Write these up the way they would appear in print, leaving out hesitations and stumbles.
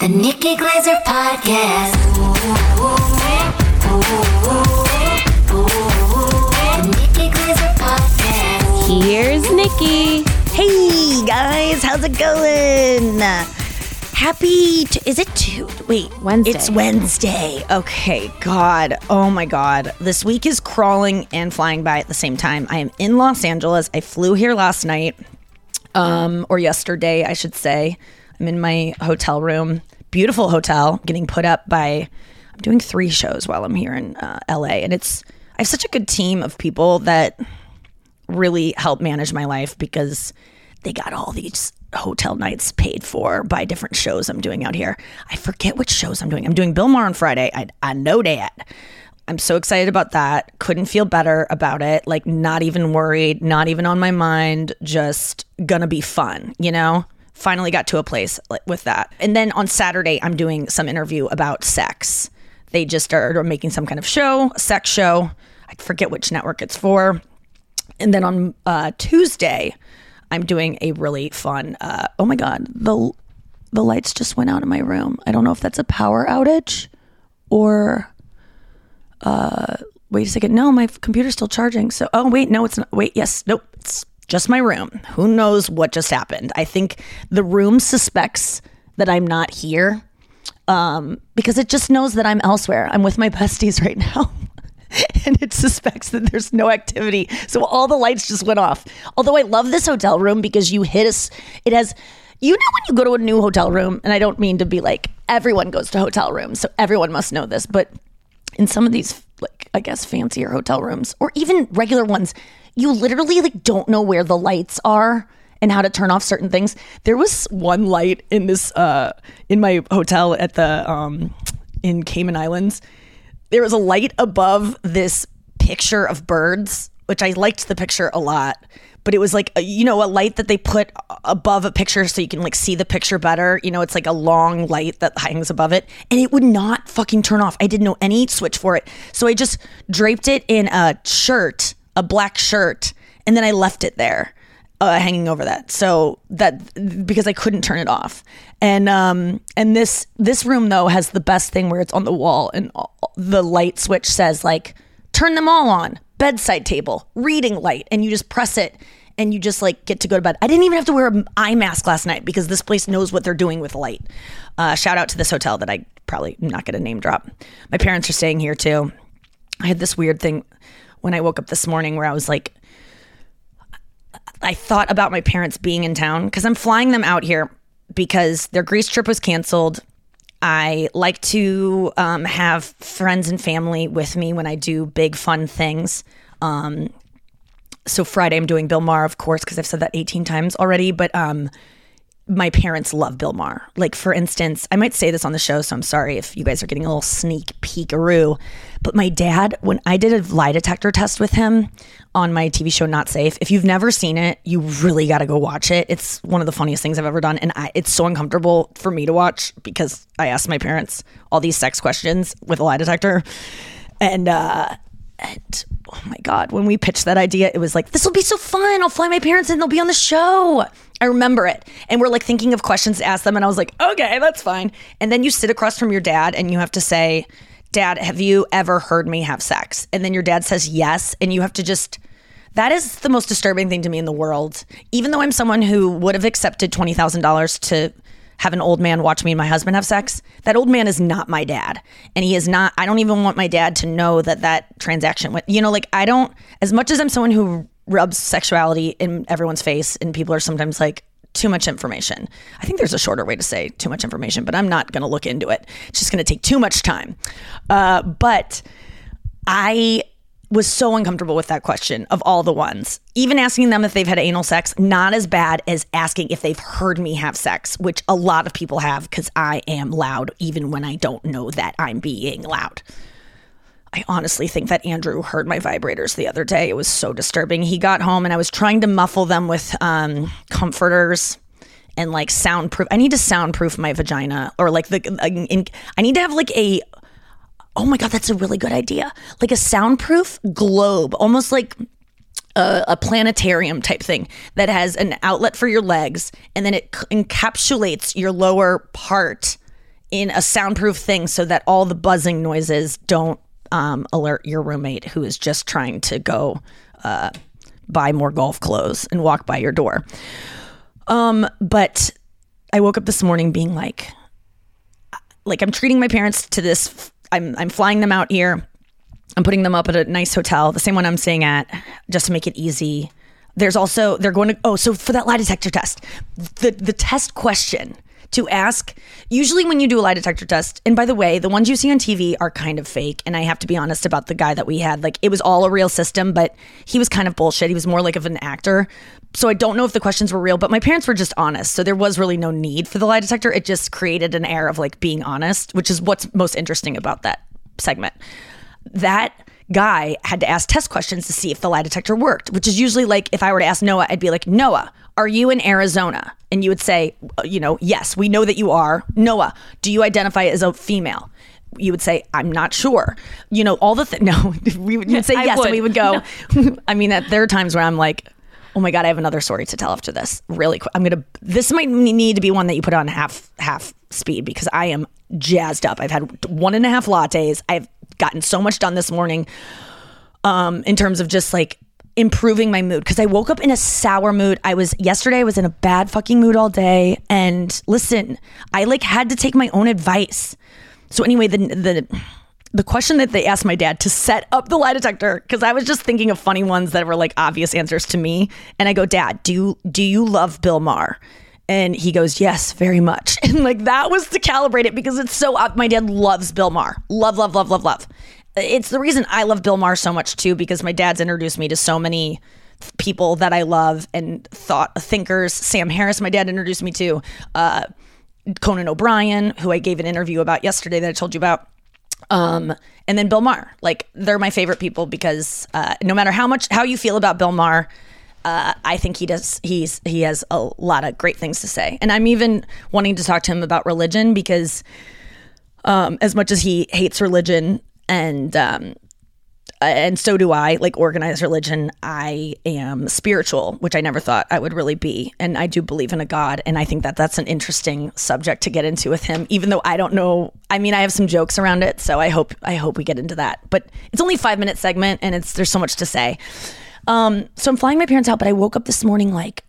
The Nikki Glazer Podcast. The Nikki Glazer Podcast. Here's Nikki. Hey guys, how's it going? Wednesday. It's Wednesday. Okay, God. Oh my God. This week is crawling and flying by at the same time. I am in Los Angeles. I flew here last night, or yesterday, I should say. I'm in my hotel room. Beautiful hotel, getting put up by, I'm doing 3 shows while I'm here in LA. And I have such a good team of people that really help manage my life because they got all these hotel nights paid for by different shows I'm doing out here. I forget which shows I'm doing. I'm doing Bill Maher on Friday. I know that. I'm so excited about that. Couldn't feel better about it. Like, not even worried, not even on my mind, just gonna be fun, you know? Finally got to a place with that. And then on Saturday, I'm doing some interview about sex. They just are making some kind of show, a sex show. I forget which network it's for. And then on Tuesday, I'm doing a really fun, oh my God, the lights just went out in my room. I don't know if that's a power outage or, wait a second. No, my computer's still charging. So, oh wait, no, it's not. Wait, yes, nope, it's just my room. Who knows what just happened? I think the room suspects that I'm not here because it just knows that I'm elsewhere. I'm with my besties right now. And it suspects that there's no activity. So all the lights just went off. Although I love this hotel room because it has, you know, when you go to a new hotel room, and I don't mean to be like, everyone goes to hotel rooms, so everyone must know this, but in some of these, like, I guess fancier hotel rooms or even regular ones, you literally like don't know where the lights are and how to turn off certain things. There was one light in this, in my hotel at the, in Cayman Islands. There was a light above this picture of birds, which I liked the picture a lot, but it was like, a light that they put above a picture so you can like see the picture better. You know, it's like a long light that hangs above it, and it would not fucking turn off. I didn't know any switch for it. So I just draped it in a shirt, a black shirt, and then I left it there. Hanging over that, so that because I couldn't turn it off, and this room though has the best thing where it's on the wall and the light switch says like turn them all on, bedside table, reading light, and you just press it and you just like get to go to bed. I didn't even have to wear an eye mask last night because this place knows what they're doing with light. Shout out to this hotel that I probably am not going to name drop. My parents are staying here too. I had this weird thing when I woke up this morning where I was like, I thought about my parents being in town because I'm flying them out here because their Greece trip was canceled. I like to have friends and family with me when I do big fun things. So Friday I'm doing Bill Maher, of course, because I've said that 18 times already. But my parents love Bill Maher. Like, for instance, I might say this on the show, so I'm sorry if you guys are getting a little sneak peekaroo. But my dad, when I did a lie detector test with him on my TV show Not Safe, if you've never seen it, you really got to go watch it. It's one of the funniest things I've ever done. And it's so uncomfortable for me to watch because I asked my parents all these sex questions with a lie detector. And oh my God, when we pitched that idea, it was like, this will be so fun. I'll fly my parents in. They'll be on the show. I remember it. And we're like thinking of questions to ask them. And I was like, okay, that's fine. And then you sit across from your dad and you have to say, Dad, have you ever heard me have sex? And then your dad says yes. And you have to just, that is the most disturbing thing to me in the world. Even though I'm someone who would have accepted $20,000 to have an old man watch me and my husband have sex, that old man is not my dad. And he is not, I don't even want my dad to know that transaction went, like I don't, as much as I'm someone who rubs sexuality in everyone's face and people are sometimes like, too much information. I think there's a shorter way to say too much information, but I'm not going to look into it. It's just going to take too much time. But I was so uncomfortable with that question of all the ones. Even asking them if they've had anal sex, not as bad as asking if they've heard me have sex, which a lot of people have because I am loud even when I don't know that I'm being loud. I honestly think that Andrew heard my vibrators the other day. It was so disturbing. He got home and I was trying to muffle them with comforters and like soundproof. I need to soundproof my vagina, or like I need to have like a, oh my God, that's a really good idea. Like a soundproof globe, almost like a planetarium type thing that has an outlet for your legs, and then it encapsulates your lower part in a soundproof thing so that all the buzzing noises don't alert your roommate who is just trying to go buy more golf clothes and walk by your door. But I woke up this morning being like I'm treating my parents to this. I'm flying them out here. I'm putting them up at a nice hotel, the same one I'm staying at, just to make it easy. There's also, they're going to, so for that lie detector test, the test question to ask, usually when you do a lie detector test, and by the way, the ones you see on TV are kind of fake, and I have to be honest about the guy that we had, like, it was all a real system, but he was kind of bullshit. He was more like of an actor. So I don't know if the questions were real, but my parents were just honest. So there was really no need for the lie detector. It just created an air of like being honest, which is what's most interesting about that segment. That guy had to ask test questions to see if the lie detector worked, which is usually like, if I were to ask Noah, I'd be like, Noah, are you in Arizona? And you would say, yes, we know that you are. Noah, do you identify as a female? You would say, I'm not sure. All the no, we would say yes, and we would go. No. I mean, there are times where I'm like, oh my God, I have another story to tell after this. Really quick. This might need to be one that you put on half speed because I am jazzed up. I've had 1.5 lattes. I've gotten so much done this morning in terms of just like improving my mood, because I woke up in a sour mood. Yesterday I was in a bad fucking mood all day, and listen, I like had to take my own advice. So anyway, the question that they asked my dad to set up the lie detector, because I was just thinking of funny ones that were like obvious answers to me, and I go, Dad, do you love Bill Maher? And he goes, yes, very much. And like that was to calibrate it, because it's so my dad loves Bill Maher. Love. It's the reason I love Bill Maher so much too, because my dad's introduced me to so many people that I love and thinkers. Sam Harris, my dad introduced me to, Conan O'Brien, who I gave an interview about yesterday that I told you about. And then Bill Maher, like they're my favorite people, because no matter how you feel about Bill Maher, I think he has a lot of great things to say. And I'm even wanting to talk to him about religion, because as much as he hates religion and so do I, like organized religion, I am spiritual, which I never thought I would really be. And I do believe in a God. And I think that that's an interesting subject to get into with him, even though I don't know. I mean, I have some jokes around it, so I hope we get into that. But it's only a 5-minute segment, and there's so much to say. So I'm flying my parents out, but I woke up this morning like,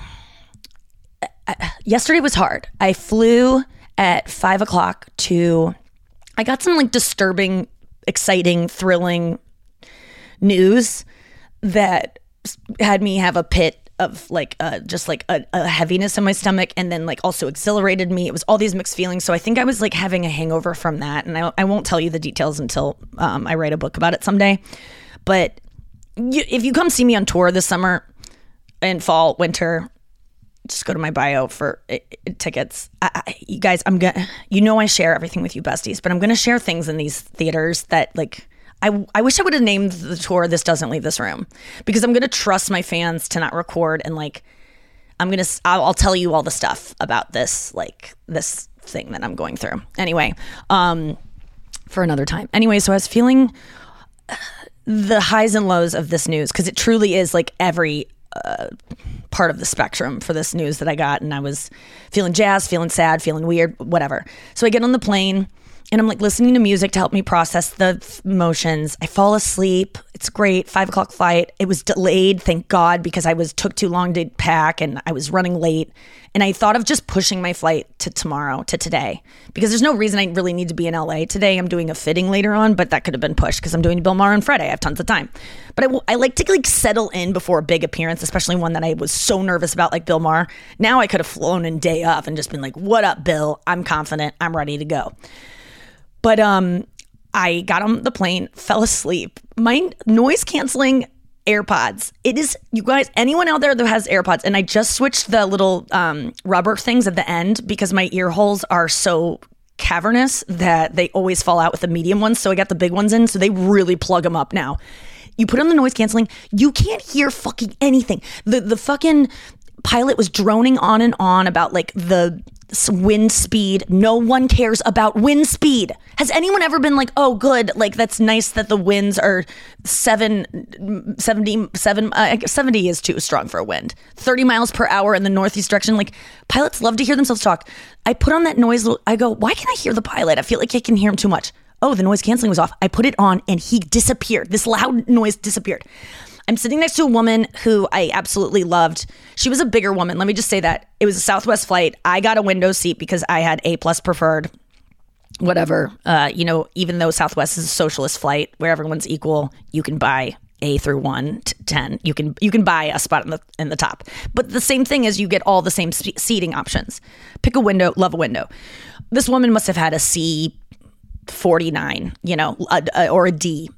yesterday was hard. I flew at 5:00 I got some like disturbing, exciting, thrilling news that had me have a pit of like, just like a heaviness in my stomach, and then like also exhilarated me. It was all these mixed feelings. So I think I was like having a hangover from that. And I won't tell you the details until I write a book about it someday. But if you come see me on tour this summer and fall, winter, just go to my bio for tickets. You guys, I share everything with you besties, but I'm going to share things in these theaters that like, I wish I would have named the tour This Doesn't Leave This Room, because I'm going to trust my fans to not record. And like, I'll tell you all the stuff about this thing that I'm going through. Anyway, for another time. Anyway, so I was feeling the highs and lows of this news, because it truly is like every part of the spectrum for this news that I got. And I was feeling jazzed, feeling sad, feeling weird, whatever. So I get on the plane and I'm like listening to music to help me process the emotions. I fall asleep. It's great. 5:00 flight. It was delayed, thank God, because took too long to pack and I was running late. And I thought of just pushing my flight to today, because there's no reason I really need to be in LA today. I'm doing a fitting later on, but that could have been pushed because I'm doing Bill Maher on Friday. I have tons of time. But I like to like settle in before a big appearance, especially one that I was so nervous about, like Bill Maher. Now I could have flown in day off and just been like, what up, Bill? I'm confident. I'm ready to go. But I got on the plane, fell asleep. My noise canceling AirPods. It is, you guys, anyone out there that has AirPods, and I just switched the little rubber things at the end because my ear holes are so cavernous that they always fall out with the medium ones. So I got the big ones in, so they really plug them up now. You put on the noise canceling, you can't hear fucking anything. The fucking pilot was droning on and on about like the wind speed. No one cares about wind speed. Has anyone ever been like, oh, good, like that's nice that the winds are 70 is too strong for a wind. 30 miles per hour in the northeast direction. Like, pilots love to hear themselves talk. I put on that noise. I go, why can't I hear the pilot? I feel like I can hear him too much. Oh, the noise canceling was off. I put it on and he disappeared. This loud noise disappeared. I'm sitting next to a woman who I absolutely loved. She was a bigger woman. Let me just say that. It was a Southwest flight. I got a window seat because I had A+ preferred, whatever. Even though Southwest is a socialist flight where everyone's equal, you can buy A through 1 to 10. You can buy a spot in the top. But the same thing is you get all the same seating options. Pick a window, love a window. This woman must have had a C 49, or a D,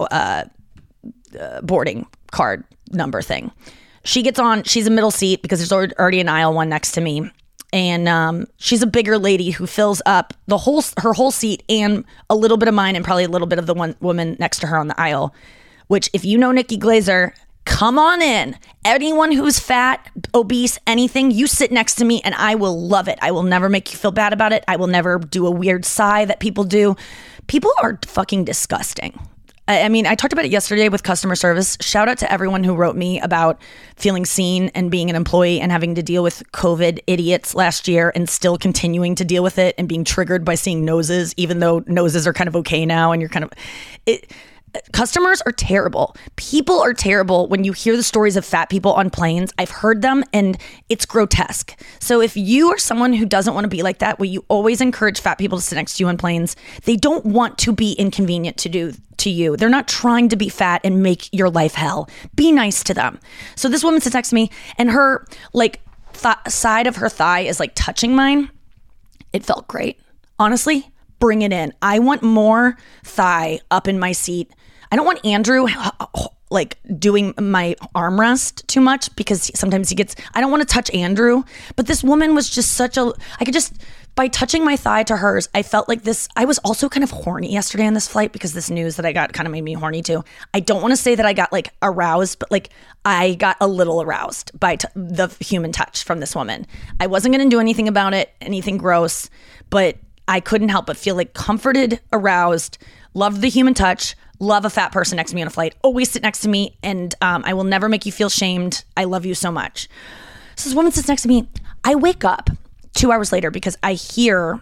boarding card number thing. She gets on, she's a middle seat because there's already an aisle one next to me. And she's a bigger lady who fills up her whole seat and a little bit of mine and probably a little bit of the one woman next to her on the aisle, which if you know Nikki Glazer, come on in. Anyone who's fat, obese, anything, you sit next to me and I will love it. I will never make you feel bad about it. I will never do a weird sigh that people do. People are fucking disgusting. I mean, I talked about it yesterday with customer service. Shout out to everyone who wrote me about feeling seen and being an employee and having to deal with COVID idiots last year and still continuing to deal with it and being triggered by seeing noses, even though noses are kind of okay now and you're kind of... Customers are terrible. People are terrible. When you hear the stories of fat people on planes, I've heard them and it's grotesque. So if you are someone who doesn't want to be like that, will you always encourage fat people to sit next to you on planes? They don't want to be inconvenient to you. They're not trying to be fat and make your life hell. Be nice to them. So this woman sits next to me and her side of her thigh is like touching mine. It felt great. Honestly, bring it in. I want more thigh up in my seat. I don't want Andrew doing my armrest too much because sometimes I don't want to touch Andrew, but this woman was just by touching my thigh to hers, I felt like this. I was also kind of horny yesterday on this flight because this news that I got kind of made me horny too. I don't want to say that I got aroused, but I got a little aroused by the human touch from this woman. I wasn't going to do anything about it, anything gross, but I couldn't help but feel comforted, aroused, loved the human touch, love a fat person next to me on a flight, always sit next to me, and I will never make you feel shamed. I love you so much. So this woman sits next to me. I wake up 2 hours later because I hear,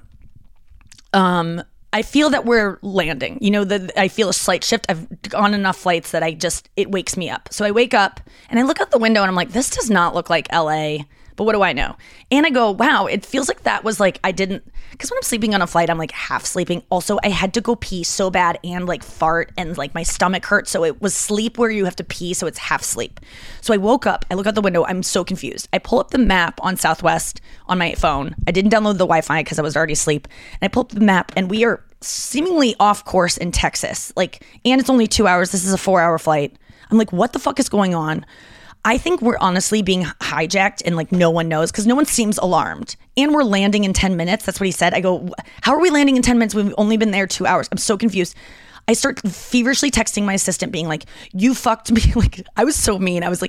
I feel that we're landing. I feel a slight shift. I've gone enough flights that it wakes me up. So I wake up and I look out the window and I'm like, this does not look like LA. But what do I know? And I go, wow, it feels like that was because when I'm sleeping on a flight, I'm half sleeping. Also, I had to go pee so bad and fart and my stomach hurt. So it was sleep where you have to pee. So it's half sleep. So I woke up, I look out the window. I'm so confused. I pull up the map on Southwest on my phone. I didn't download the Wi-Fi because I was already asleep. And I pull up the map and we are seemingly off course in Texas. And it's only 2 hours. This is a 4-hour flight. I'm like, what the fuck is going on? I think we're honestly being hijacked and no one knows because no one seems alarmed. And we're landing in 10 minutes. That's what he said. I go, how are we landing in 10 minutes? We've only been there 2 hours. I'm so confused. I start feverishly texting my assistant being you fucked me. I was so mean. I was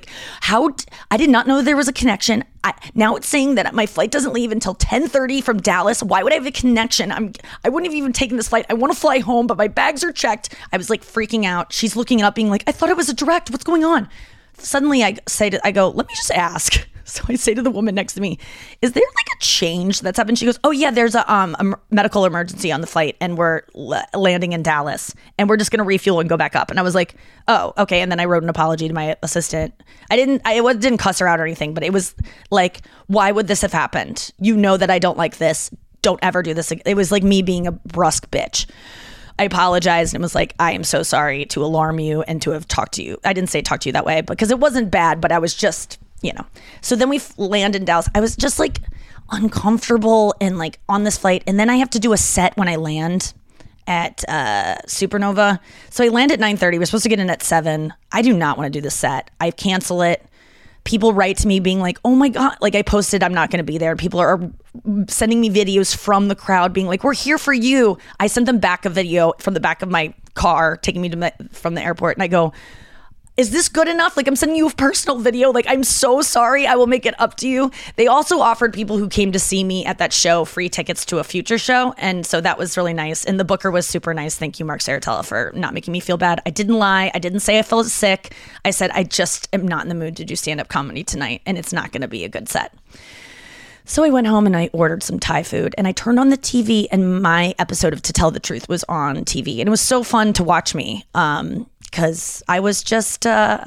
I did not know there was a connection. Now it's saying that my flight doesn't leave until 10:30 from Dallas. Why would I have a connection? I wouldn't have even taken this flight. I want to fly home, but my bags are checked. I was freaking out. She's looking it up being I thought it was a direct. What's going on? Suddenly I go, let me just ask. So I say to the woman next to me, is there a change that's happened? She goes, oh yeah, there's a medical emergency on the flight and we're landing in Dallas and we're just going to refuel and go back up. And I was like, oh, okay. And then I wrote an apology to my assistant. I didn't cuss her out or anything, but it was why would this have happened? You know that I don't like this. Don't ever do this. It was me being a brusque bitch. I apologized and was I am so sorry to alarm you and to have talked to you. I didn't say talk to you that way because it wasn't bad, but I was just, So then we land in Dallas. I was just uncomfortable and on this flight. And then I have to do a set when I land at Supernova. So I land at 9:30. We're supposed to get in at 7. I do not want to do the set. I cancel it. People write to me being oh my God, I posted, I'm not going to be there. People are sending me videos from the crowd being we're here for you. I sent them back a video from the back of my car taking me from the airport. And I go, Is this good enough? Like, I'm sending you a personal video. Like, I'm so sorry. I will make it up to you. They also offered people who came to see me at that show free tickets to a future show. And so that was really nice. And the booker was super nice. Thank you, Mark Saratella, for not making me feel bad. I didn't lie. I didn't say I felt sick. I said, I just am not in the mood to do stand-up comedy tonight. And it's not going to be a good set. So I went home and I ordered some Thai food, and I turned on the TV, and my episode of To Tell the Truth was on TV. And it was so fun to watch me. Because I was just,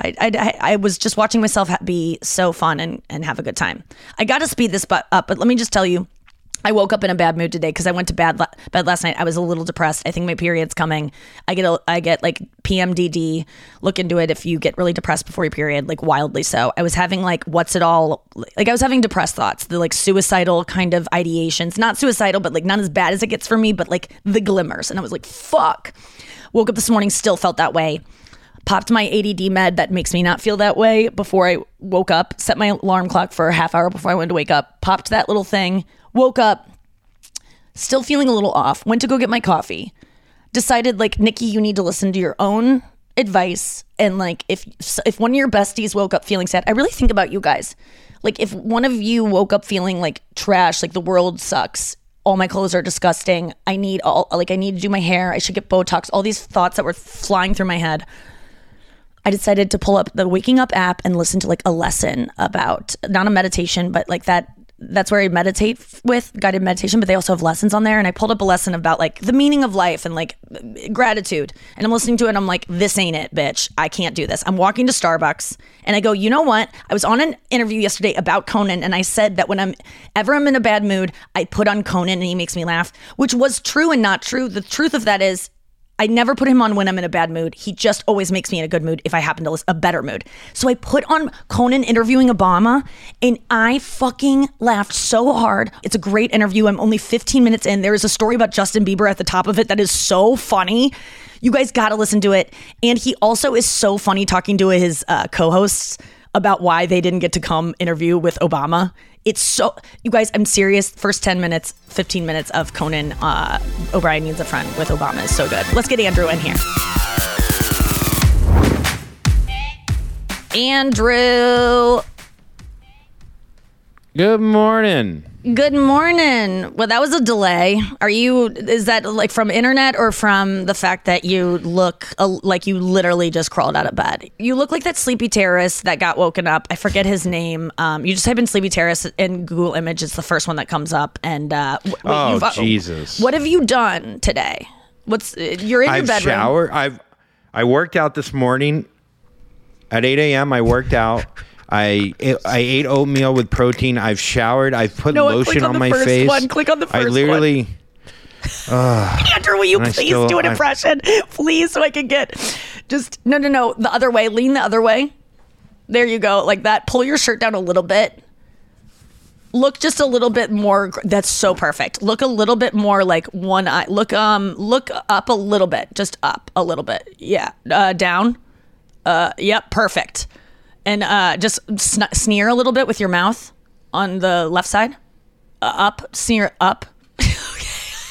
I was just watching myself be so fun and have a good time. I got to speed this up, but let me just tell you, I woke up in a bad mood today because I went to bed last night. I was a little depressed. I think my period's coming. I get like PMDD. Look into it if you get really depressed before your period, like wildly so. I was having like I was having depressed thoughts, the like suicidal kind of ideations. Not suicidal, but like not as bad as it gets for me, but like the glimmers. And I was like, fuck. Woke up this morning, still felt that way. Popped my ADD med that makes me not feel that way before I woke up. Set my alarm clock for a half hour before I went to wake up. Popped that little thing. Woke up. Still feeling a little off. Went to go get my coffee. Decided like, Nikki, you need to listen to your own advice. And like, if one of your besties woke up feeling sad, I really think about you guys. Like if one of you woke up feeling like trash, like the world sucks, all my clothes are disgusting, I need to do my hair, I should get Botox, all these thoughts that were flying through my head. I decided to pull up the Waking Up app and listen to like a lesson about, not a meditation, but like that's where I meditate with guided meditation, but they also have lessons on there. And I pulled up a lesson about like the meaning of life and like gratitude. And I'm listening to it and I'm like, this ain't it, bitch. I can't do this. I'm walking to Starbucks and I go, you know what? I was on an interview yesterday about Conan, and I said that when I'm in a bad mood, I put on Conan and he makes me laugh, which was true and not true. The truth of that is, I never put him on when I'm in a bad mood. He just always makes me in a good mood if I happen to listen, a better mood. So I put on Conan interviewing Obama, and I fucking laughed so hard. It's a great interview. I'm only 15 minutes in. There is a story about Justin Bieber at the top of it that is so funny. You guys got to listen to it. And he also is so funny talking to his co-hosts about why they didn't get to come interview with Obama. It's so, you guys, I'm serious. First 10 minutes, 15 minutes of Conan O'Brien Needs a Friend with Obama is so good. Let's get Andrew in here. Andrew. Good morning. Good morning. Well, that was a delay. Is that like from internet or from the fact that you look like you literally just crawled out of bed? You look like that sleepy terrorist that got woken up. I forget his name. You just type in sleepy terrorist in Google Image. It's the first one that comes up. And Jesus. What have you done today? You're in your bedroom. Showered. I worked out this morning at 8 a.m. I worked out. I ate oatmeal with protein. I've showered. I've put lotion on my face. Click on the first one. I literally. Andrew, will you please do an impression? Please, so I can get no. The other way. Lean the other way. There you go. Like that. Pull your shirt down a little bit. Look just a little bit more. That's so perfect. Look a little bit more like one eye. Look up a little bit. Just up a little bit. Yeah. Down. Yep. Perfect. And just sneer a little bit with your mouth on the left side. Up, sneer up. Okay.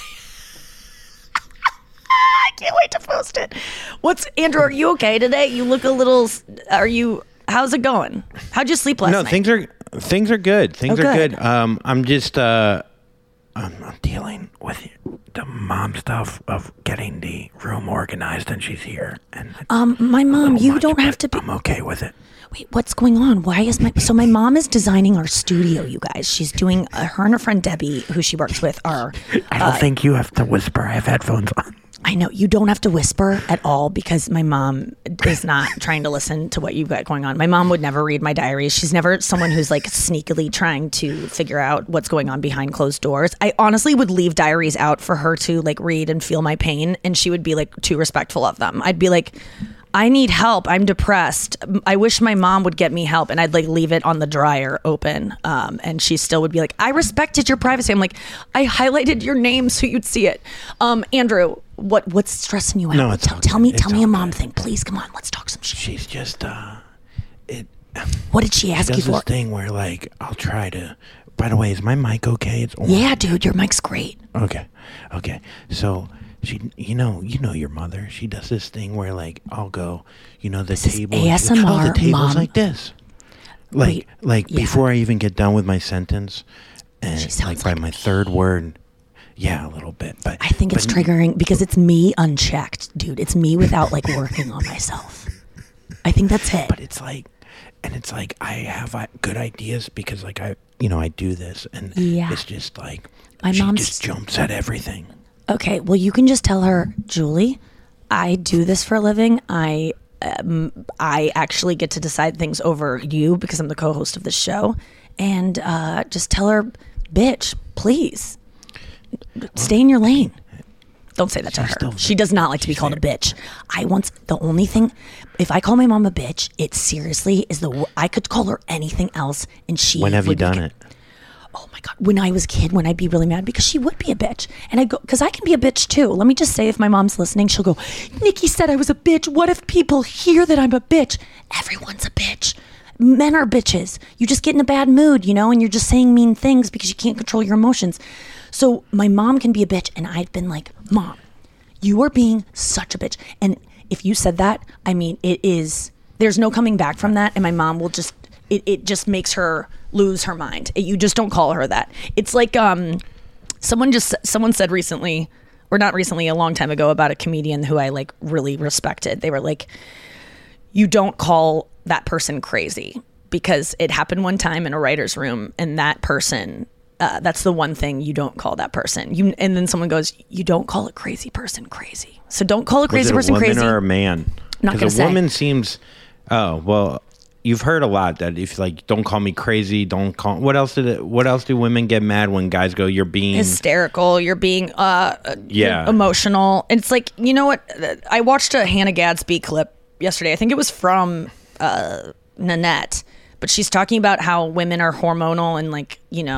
I can't wait to post it. Andrew, are you okay today? You look a little, how's it going? How'd you sleep last night? No, things are good. Things are good. I'm just, I'm dealing with the mom stuff of getting the room organized, and she's here. And my mom, you don't have to be. I'm okay with it. Wait, what's going on? Why is my mom is designing our studio, you guys. She's doing, her and her friend Debbie, who she works with, are. I don't think you have to whisper. I have headphones on. I know, you don't have to whisper at all because my mom is not trying to listen to what you've got going on. My mom would never read my diaries. She's never someone who's like sneakily trying to figure out what's going on behind closed doors. I honestly would leave diaries out for her to like read and feel my pain, and she would be like too respectful of them. I'd be like, I need help. I'm depressed. I wish my mom would get me help. And I'd like leave it on the dryer open. And she still would be like, I respected your privacy. I'm like, I highlighted your name so you'd see it. Andrew, what's stressing you out? No, tell me a mom thing, please. Come on, let's talk some shit. She's just, what did she ask you for? She does this thing where like, I'll try to, by the way, is my mic okay? It's on. Yeah, dude, your mic's great. Okay. So you know your mother. She does this thing where like I'll go, the table. ASMR, the table's Mom. like this. Wait, yeah. Before I even get done with my sentence, and She sounds by like my me. third word, yeah, a little bit. But I think it's triggering because it's me unchecked, dude. It's me without like working on myself. I think that's it. But it's like I have good ideas because like I do this, and Yeah. it's just like My she mom's- just jumps at everything. Okay, well, you can just tell her, Julie, I do this for a living. I actually get to decide things over you because I'm the co-host of this show. And just tell her, bitch, please, stay in your lane. Don't say that to her. She does not like to be called a bitch. The only thing, if I call my mom a bitch, it seriously is I could call her anything else and she When have you would done make it? Oh my God. When I was a kid, when I'd be really mad because she would be a bitch. And I'd go, because I can be a bitch too. Let me just say, if my mom's listening, she'll go, Nikki said I was a bitch. What if people hear that I'm a bitch? Everyone's a bitch. Men are bitches. You just get in a bad mood, and you're just saying mean things because you can't control your emotions. So my mom can be a bitch. And I've been like, Mom, you are being such a bitch. And if you said that, I mean, there's no coming back from that. And my mom will just, it just makes her lose her mind. You just don't call her that. It's like someone said recently, or not recently, a long time ago, about a comedian who I like really respected. They were like, you don't call that person crazy, because it happened one time in a writer's room, and that person, that's the one thing you don't call that person. And then someone goes, you don't call a crazy person crazy. So don't call a crazy person crazy. Was it a woman or a man? Not gonna Because a say. woman seems. Oh well. You've heard a lot that if like, don't call me crazy, don't call. What else do women get mad when guys go, you're being hysterical, you're being yeah, emotional? And it's like, you know what? I watched a Hannah Gadsby clip yesterday. I think it was from Nanette, but she's talking about how women are hormonal and like,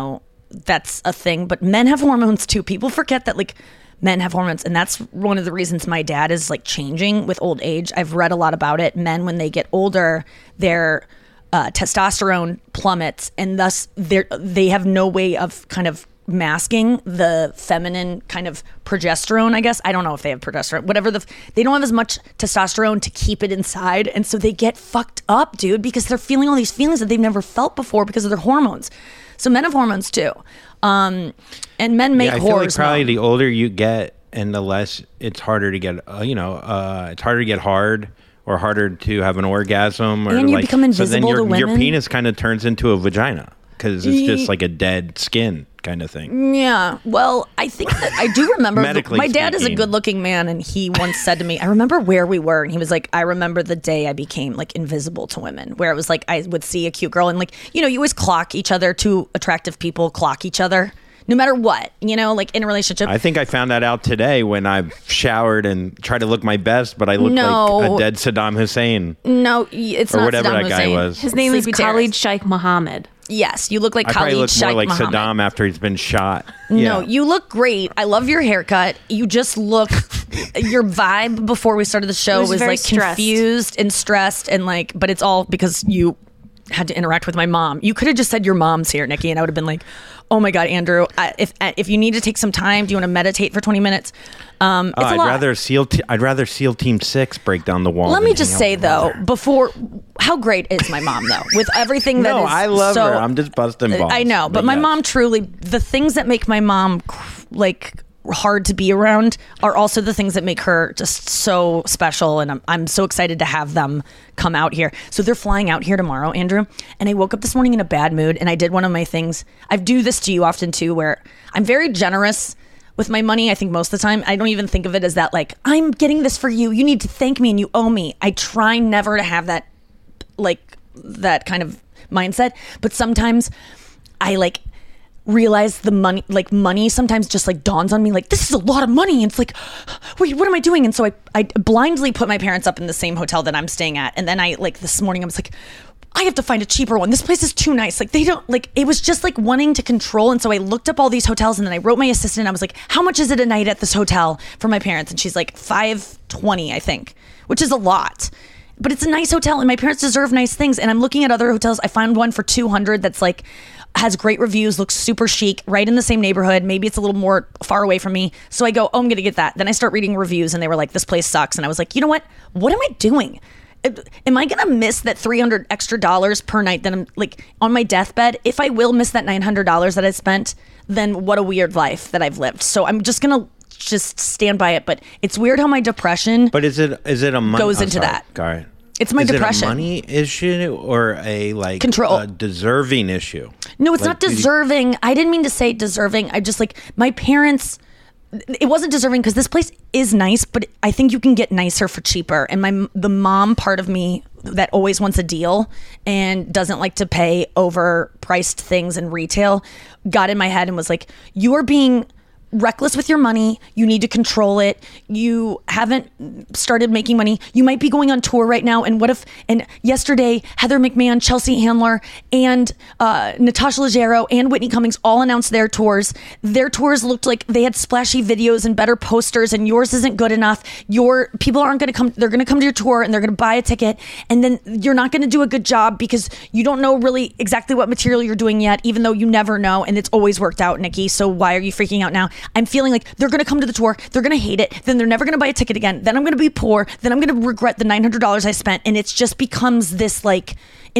that's a thing, but men have hormones too. People forget that like men have hormones, and that's one of the reasons my dad is like changing with old age. I've read a lot about it. Men, when they get older, their testosterone plummets, and thus they have no way of kind of masking the feminine kind of progesterone, I guess. I don't know if they have progesterone, whatever. They don't have as much testosterone to keep it inside, and so they get fucked up, dude, because they're feeling all these feelings that they've never felt before because of their hormones. So men have hormones too. And men make I feel like whores. probably the older you get and the less it's harder to get, it's harder to get hard or harder to have an orgasm. Or And you like, become invisible so then to your women. penis kind of turns into a vagina because it's just like a dead skin kind of thing. Yeah. Well, I think that I do remember. Medically My dad is a speaking. good-looking man, and he once said to me, I remember where we were, and he was like, I remember the day I became like invisible to women, where it was like I would see a cute girl, and like, you always clock each other. Two attractive people clock each other. No matter what, like in a relationship. I think I found that out today when I showered and tried to look my best, but I looked like a dead Saddam Hussein. No, it's or not whatever Saddam that guy Hussein. was. His name is Sleepy Khalid terrorist. Sheikh Mohammed. Yes, you look like I probably Khalid look Sheikh more like Mohammed. Saddam after he's been shot. No, Yeah. you look great. I love your haircut. You just look, your vibe before we started the show was was very like stressed. confused and stressed, and like, but it's all because you had to interact with my mom. You could have just said your mom's here, Nikki, and I would have been like, oh my God, Andrew, if you need to take some time, do you want to meditate for 20 minutes? It's a I'd lot. rather SEAL Team 6 break down the wall. Let than me hang just out say with my though, mother. before, how great is my mom though? With everything that No, is I love so, her. I'm just busting balls. I know, but my yes. mom truly, the things that make my mom like hard to be around are also the things that make her just so special, and I'm so excited to have them come out here. So they're flying out here tomorrow, Andrew, and I woke up this morning in a bad mood, and I did one of my things. I do this to you often too, where I'm very generous with my money. I think most of the time I don't even think of it as that, like, I'm getting this for you, you need to thank me and you owe me. I try never to have that, like, that kind of mindset, but sometimes I like realize the money sometimes just like dawns on me, like, this is a lot of money, and it's like, wait, what am I doing? And so I blindly put my parents up in the same hotel that I'm staying at, and then I, like, this morning I was like, I have to find a cheaper one, this place is too nice, like, they don't, like, it was just like wanting to control. And so I looked up all these hotels, and then I wrote my assistant, and I was like, how much is it a night at this hotel for my parents? And she's like, $520, I think, which is a lot. But it's a nice hotel, and my parents deserve nice things. And I'm looking at other hotels. I found one for $200 that's like has great reviews, looks super chic, right in the same neighborhood. Maybe it's a little more far away from me. So I go, oh, I'm going to get that. Then I start reading reviews and they were like, this place sucks. And I was like, you know what? What am I doing? Am I going to miss that $300 extra per night that I'm like on my deathbed? If I will miss that $900 that I spent, then what a weird life that I've lived. So I'm just going to just stand by it. But it's weird how my depression But is it a money goes into that. Sorry. It's my depression. Is it a money issue or a like Control. a deserving issue? No, it's Like, not deserving. I didn't mean to say deserving. I just like my parents. It wasn't deserving because this place is nice, but I think you can get nicer for cheaper. And the mom part of me that always wants a deal and doesn't like to pay overpriced things in retail got in my head and was like, you are being reckless with your money. You need to control it. You haven't started making money. You might be going on tour right now. And what if, and yesterday, Heather McMahon, Chelsea Handler, and Natasha Leggero and Whitney Cummings all announced their tours. Their tours looked like they had splashy videos and better posters, and yours isn't good enough. Your people aren't going to come. They're going to come to your tour and they're going to buy a ticket. And then you're not going to do a good job because you don't know really exactly what material you're doing yet, even though you never know. And it's always worked out, Nikki. So why are you freaking out now? I'm feeling like they're going to come to the tour. They're going to hate it. Then they're never going to buy a ticket again. Then I'm going to be poor. Then I'm going to regret the $900 I spent. And it's just becomes this like, and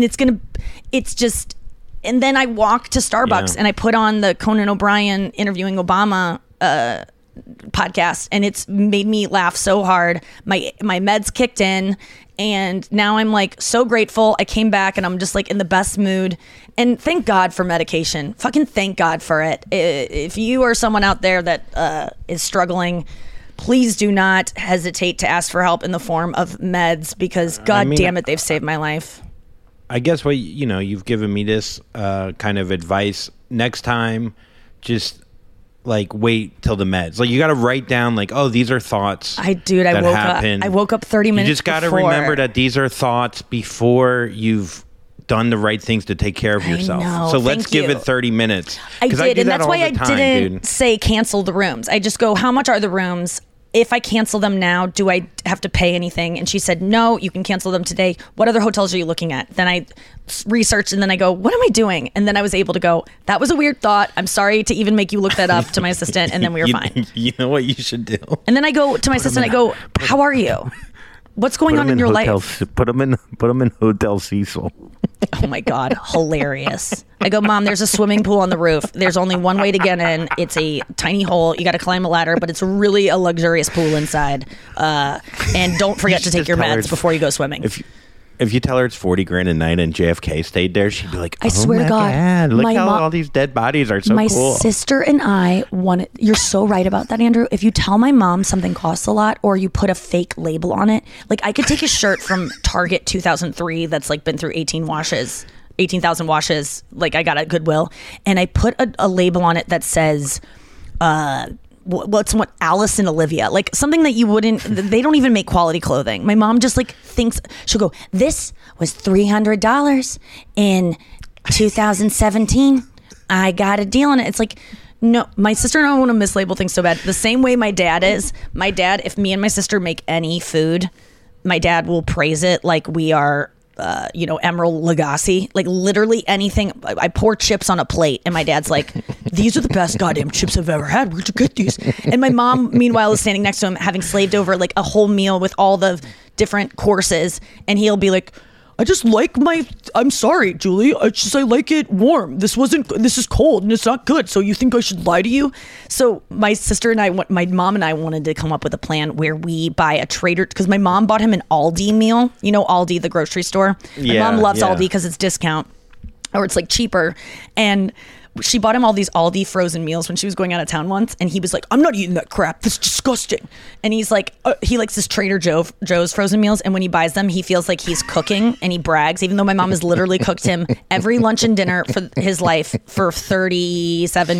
and then I walk to Starbucks and I put on the Conan O'Brien interviewing Obama podcast, and it's made me laugh so hard. My meds kicked in, and now I'm like so grateful. I came back and I'm just like in the best mood, and thank God for medication. Fucking thank God for it. If you are someone out there that is struggling, please do not hesitate to ask for help in the form of meds, because God damn it, they've saved my life. I guess what you've given me this kind of advice. Next time, just like wait till the meds. Like you got to write down like, oh, these are thoughts. I woke up 30 minutes. You just got to remember that these are thoughts before you've done the right things to take care of yourself. know. So let's Thank give you. it 30 minutes. I did, do and that that's all why the I time, didn't dude. say cancel the rooms. I just go, how much are the rooms? If I cancel them now, do I have to pay anything? And she said, no, you can cancel them today. What other hotels are you looking at? Then I researched, and then I go, what am I doing? And then I was able to go, that was a weird thought. I'm sorry to even make you look that up to my assistant. And then we were fine. You know what you should do? And then I go to my assistant, I go, how are you? What's going on in your life? Put them in Hotel Cecil. Oh my God, hilarious. I go, Mom, there's a swimming pool on the roof. There's only one way to get in. It's a tiny hole. You got to climb a ladder, but it's really a luxurious pool inside. And don't forget to take your meds before you go swimming. If you tell her it's $40,000 a night and JFK stayed there, she'd be like, I swear to God, look my how mom- all these dead bodies are so My cool. sister and I wanted. You're so right about that, Andrew. If you tell my mom something costs a lot, or you put a fake label on it, like I could take a shirt from Target 2003 that's like been through 18,000 washes. Like I got at Goodwill, and I put a label on it that says, what's what Alice and Olivia, like something that you wouldn't. They don't even make quality clothing. My mom just like thinks, she'll go, this was $300 in 2017. I got a deal on it. It's like, no, my sister and I want to mislabel things so bad. The same way my dad is. My dad, if me and my sister make any food, my dad will praise it like we are Emerald Lagasse, like literally anything. I pour chips on a plate and my dad's like, these are the best goddamn chips I've ever had. Where'd you get these? And my mom, meanwhile, is standing next to him having slaved over like a whole meal with all the different courses. And he'll be like, I'm sorry, Julie. I like it warm. This is cold and it's not good. So you think I should lie to you? So my sister and my mom and I wanted to come up with a plan where we buy a Trader, because my mom bought him an Aldi meal. You know, Aldi, the grocery store. My mom loves Aldi because it's discount, or it's like cheaper. And she bought him all these Aldi frozen meals when she was going out of town once, and he was like, I'm not eating that crap. That's disgusting. And he's like, he likes his Trader Joe's frozen meals, and when he buys them, he feels like he's cooking, and he brags, even though my mom has literally cooked him every lunch and dinner for his life for 39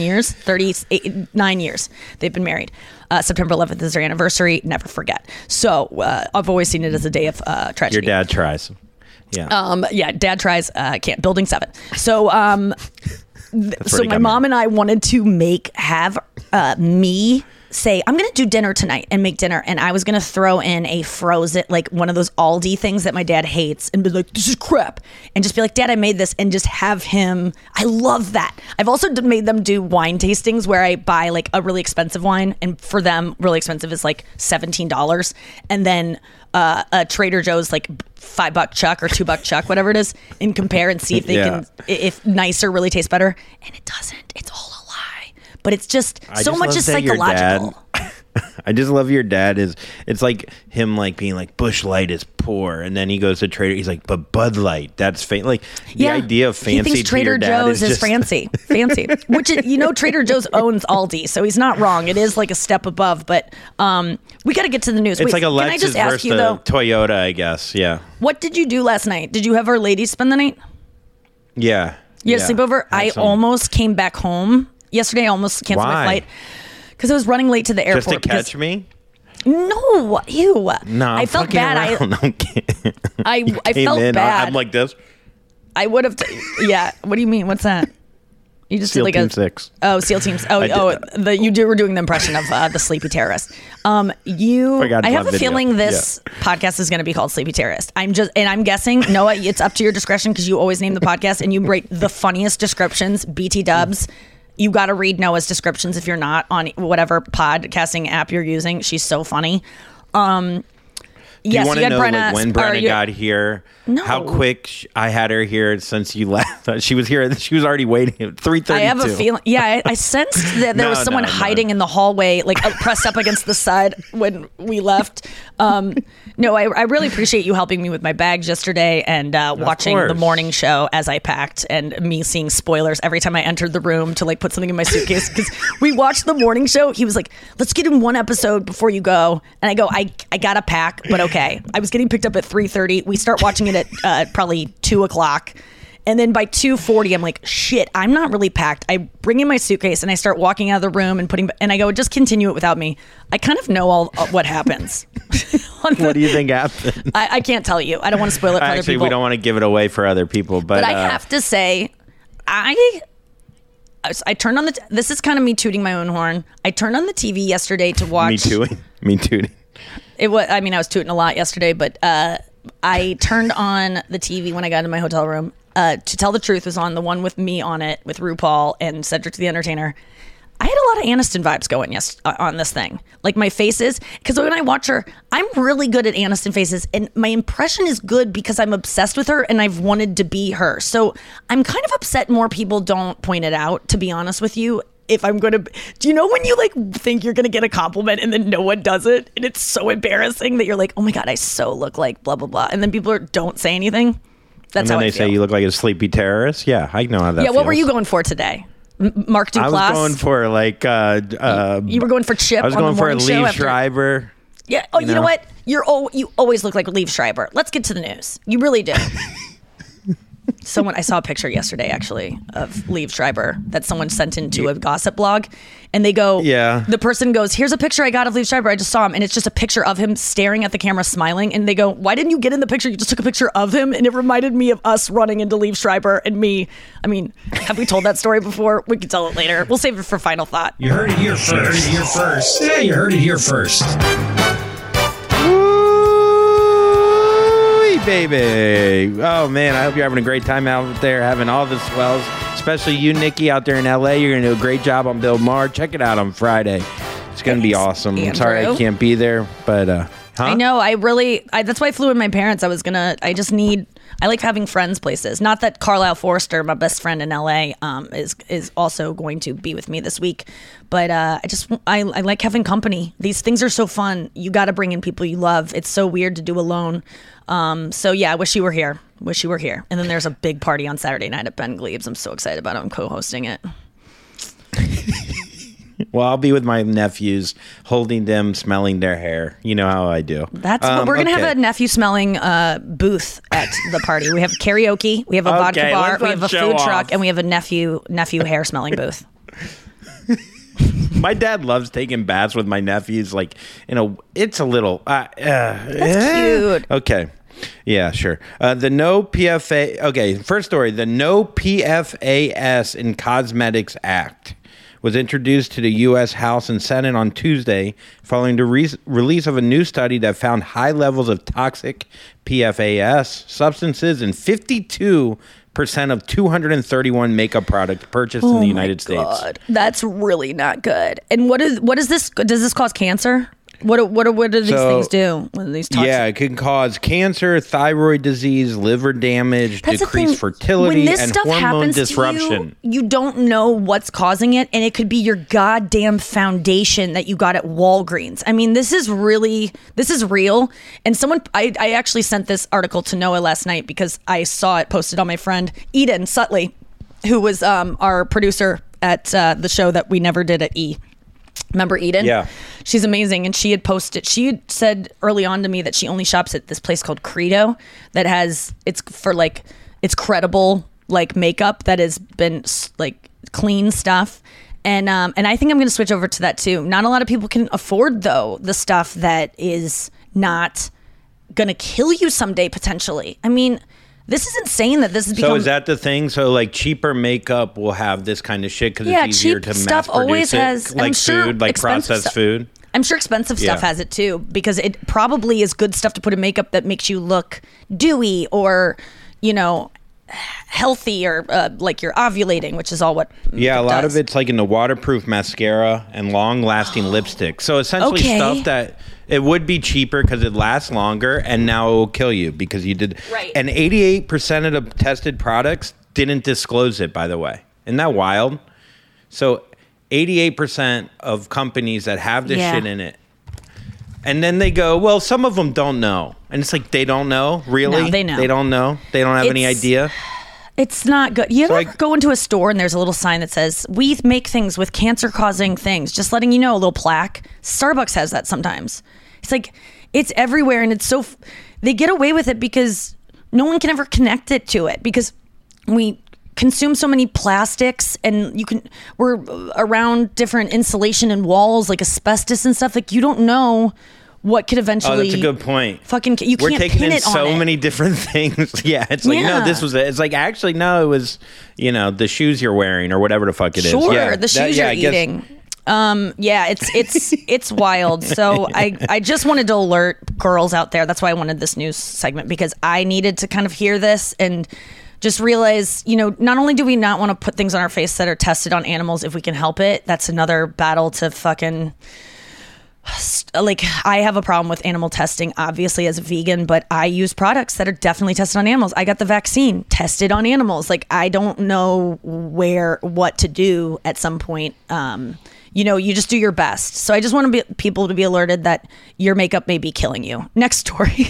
years. They've been married. September 11th is their anniversary. Never forget. So I've always seen it as a day of tragedy. Your dad tries. Yeah. Dad tries. Can't. Building 7. So so my mom and I wanted to have me say, I'm going to do dinner tonight and make dinner. And I was going to throw in a frozen, like one of those Aldi things that my dad hates and be like, this is crap. And just be like, Dad, I made this, and just have him. I love that. I've also made them do wine tastings where I buy like a really expensive wine. And for them, really expensive is like $17. And then a Trader Joe's like $5 chuck or $2 chuck, whatever it is, and compare and see if they can, if nicer really tastes better. And it doesn't. It's all a lie. But it's just so much is psychological. I just love your dad. It's like him like being like Busch Light is poor, and then he goes to Trader. He's like, but Bud Light, that's like the idea of fancy. He thinks Trader Joe's is fancy, Which Trader Joe's owns Aldi, so he's not wrong. It is like a step above, but we got to get to the news. It's like a Lexus can I just ask versus you though? Toyota, I guess. Yeah. What did you do last night? Did you have our ladies spend the night? Yeah. You had a sleepover? I almost came back home yesterday. I almost canceled my flight because I was running late to the airport. Just to catch me? No, ew. No, I felt bad. I felt in, bad. I'm like this. I would have. Yeah. What do you mean? What's that? You just SEAL did like Team 6. Oh, SEAL Teams. You were doing the impression of the Sleepy Terrorist. I have a feeling this podcast is going to be called Sleepy Terrorist. I'm guessing, Noah, it's up to your discretion because you always name the podcast and you write the funniest descriptions. BT Dubs. You got to read Noah's descriptions if you're not on whatever podcasting app you're using. She's so funny. Do you want to know when Brenna got here? No. How quick I had her here since you left. She was here. She was already waiting at 3:32. I have a feeling. Yeah, I sensed that there was someone hiding in the hallway, like pressed up against the side when we left. I really appreciate you helping me with my bags yesterday and watching the morning show as I packed, and me seeing spoilers every time I entered the room to like put something in my suitcase because we watched the morning show. He was like, "Let's get in one episode before you go," and I go, "I gotta pack, but okay." I was getting picked up at 3:30. We start watching it at probably 2:00. And then by 2:40, I'm like, shit, I'm not really packed. I bring in my suitcase and I start walking out of the room and I go, just continue it without me. I kind of know all what happens. What do you think happened? I can't tell you. I don't want to spoil it for other people. Actually, we don't want to give it away for other people. But I have to say, I turned on this is kind of me tooting my own horn. I turned on the TV yesterday to watch. Me tooting. I was tooting a lot yesterday, but I turned on the TV when I got into my hotel room. To tell the truth, was on the one with me on it with RuPaul and Cedric the Entertainer. I had a lot of Aniston vibes going on this thing. Like my faces, because when I watch her, I'm really good at Aniston faces, and my impression is good because I'm obsessed with her and I've wanted to be her. So I'm kind of upset more people don't point it out, to be honest with you. If I'm going to, do you know when you like think you're going to get a compliment and then no one does it? And it's so embarrassing that you're like, oh my God, I so look like blah, blah, blah. And then people don't say anything. That's how I feel. And then they say you look like a sleepy terrorist. Yeah, I know how that feels. What were you going for today? Mark Duplass? I was going for like... you were going for Chip on the morning show? I was going for Liev Schreiber. Yeah. Oh, you know what? You always look like Liev Schreiber. Let's get to the news. You really do. I saw a picture yesterday, actually, of Liev Schreiber that someone sent into a gossip blog. And they go, the person goes, here's a picture I got of Liev Schreiber. I just saw him. And it's just a picture of him staring at the camera, smiling. And they go, why didn't you get in the picture? You just took a picture of him. And it reminded me of us running into Liev Schreiber and me. I mean, have we told that story before? We can tell it later. We'll save it for final thought. You heard it here first. Yeah, you heard it here first. Baby. Oh man, I hope you're having a great time out there, having all the swells, especially you, Nikki, out there in LA. You're gonna do a great job on Bill Maher. Check it out on Friday. It's gonna be awesome. Andrew. I'm sorry I can't be there, but I know. That's why I flew with my parents. I like having friends places. Not that Carlisle Forrester, my best friend in LA, is also going to be with me this week, but I like having company. These things are so fun. You got to bring in people you love. It's so weird to do alone. So yeah, I wish you were here. And then there's a big party on Saturday night at Ben Gleb's. I'm so excited about it. I'm co-hosting it. Well, I'll be with my nephews, holding them, smelling their hair. You know how I do. That's what we're going to have a nephew smelling booth at the party. We have karaoke, we have a vodka bar, we have a food truck, and we have a nephew hair smelling booth. My dad loves taking baths with my nephews. Like, it's a little. That's cute. Okay. Yeah, sure. The No PFA. Okay, first story. The No PFAS in Cosmetics Act was introduced to the U.S. House and Senate on Tuesday following the release of a new study that found high levels of toxic PFAS substances in 52% of 231 makeup products purchased in the United States. That's really not good. And what is this? Does this cause cancer? What do these things do? What are these toxic? Yeah, it can cause cancer, thyroid disease, liver damage, decreased fertility, and hormone disruption. You don't know what's causing it, and it could be your goddamn foundation that you got at Walgreens. I mean, this is real. And I actually sent this article to Noah last night because I saw it posted on my friend Eden Sutley, who was our producer at the show that we never did at E! Remember Eden? Yeah. She's amazing. And she had said early on to me that she only shops at this place called Credo that it's credible like makeup that has been like clean stuff. And I think I'm going to switch over to that too. Not a lot of people can afford though the stuff that is not going to kill you someday potentially. I mean, this is insane that this has become... So is that the thing? So like cheaper makeup will have this kind of shit because it's easier to mass produce always it? Has, like food, like processed food? I'm sure expensive stuff has it too because it probably is good stuff to put in makeup that makes you look dewy or, healthy or like you're ovulating, which is all what a lot of it's like in the waterproof mascara and long-lasting lipstick. So essentially stuff that... It would be cheaper because it lasts longer, and now it will kill you because you did. Right. And 88% of the tested products didn't disclose it, by the way. Isn't that wild? So 88% of companies that have this shit in it. And then they go, well, some of them don't know. And it's like, they don't know? Really? No, they know. They don't know? They don't have any idea? It's not good. You ever go into a store and there's a little sign that says, we make things with cancer-causing things. Just letting you know, a little plaque. Starbucks has that sometimes. It's like, it's everywhere. And it's they get away with it because no one can ever connect it to it because we consume so many plastics and we're around different insulation and walls like asbestos and stuff. Like you don't know what could eventually... Oh, that's a good point. Fucking, you We're can't taking pin in it on so it. many different things. Yeah, it's like, no, this was it. It's like, actually, no, it was, the shoes you're wearing or whatever the fuck it is. Sure, Yeah, the shoes you're eating. It's wild. So I just wanted to alert girls out there. That's why I wanted this news segment because I needed to kind of hear this and just realize, not only do we not want to put things on our face that are tested on animals if we can help it. That's another battle to fucking... Like, I have a problem with animal testing, obviously, as a vegan, but I use products that are definitely tested on animals. I got the vaccine tested on animals. Like, I don't know what to do at some point. You just do your best. So I just want people to be alerted that your makeup may be killing you. Next story.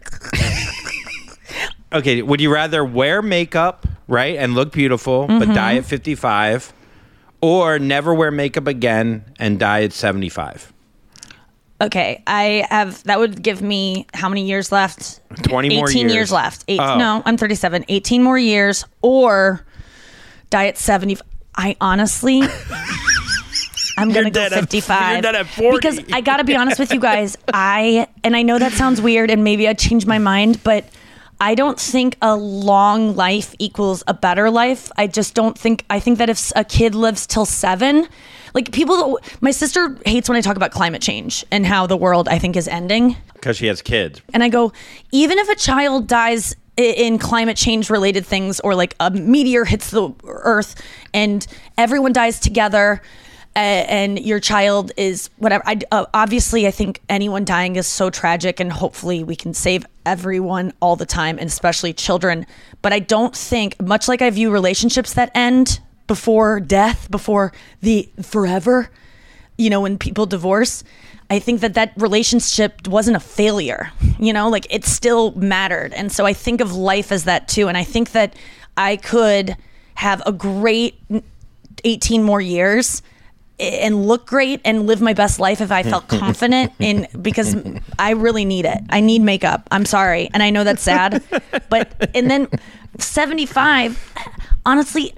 Okay, would you rather wear makeup, right, and look beautiful, but die at 55, or never wear makeup again and die at 75? Okay, that would give me how many years left? 20 more years. 18 years left. No, I'm 37. 18 more years or die at 70. I honestly, I'm going to go 55. You're dead at 40. Because I got to be honest with you guys. I know that sounds weird and maybe I changed my mind, but I don't think a long life equals a better life. I think that if a kid lives till 7, like my sister hates when I talk about climate change and how the world, I think, is ending. Because she has kids. And I go, even if a child dies in climate change related things or like a meteor hits the earth and everyone dies together and your child is whatever. Obviously, I think anyone dying is so tragic and hopefully we can save everyone all the time and especially children. But I don't think, much like I view relationships that end before death, before the forever, when people divorce, I think that relationship wasn't a failure, like it still mattered. And so I think of life as that too. And I think that I could have a great 18 more years and look great and live my best life if I felt confident because I really need it. I need makeup. I'm sorry. And I know that's sad, and then 75, honestly,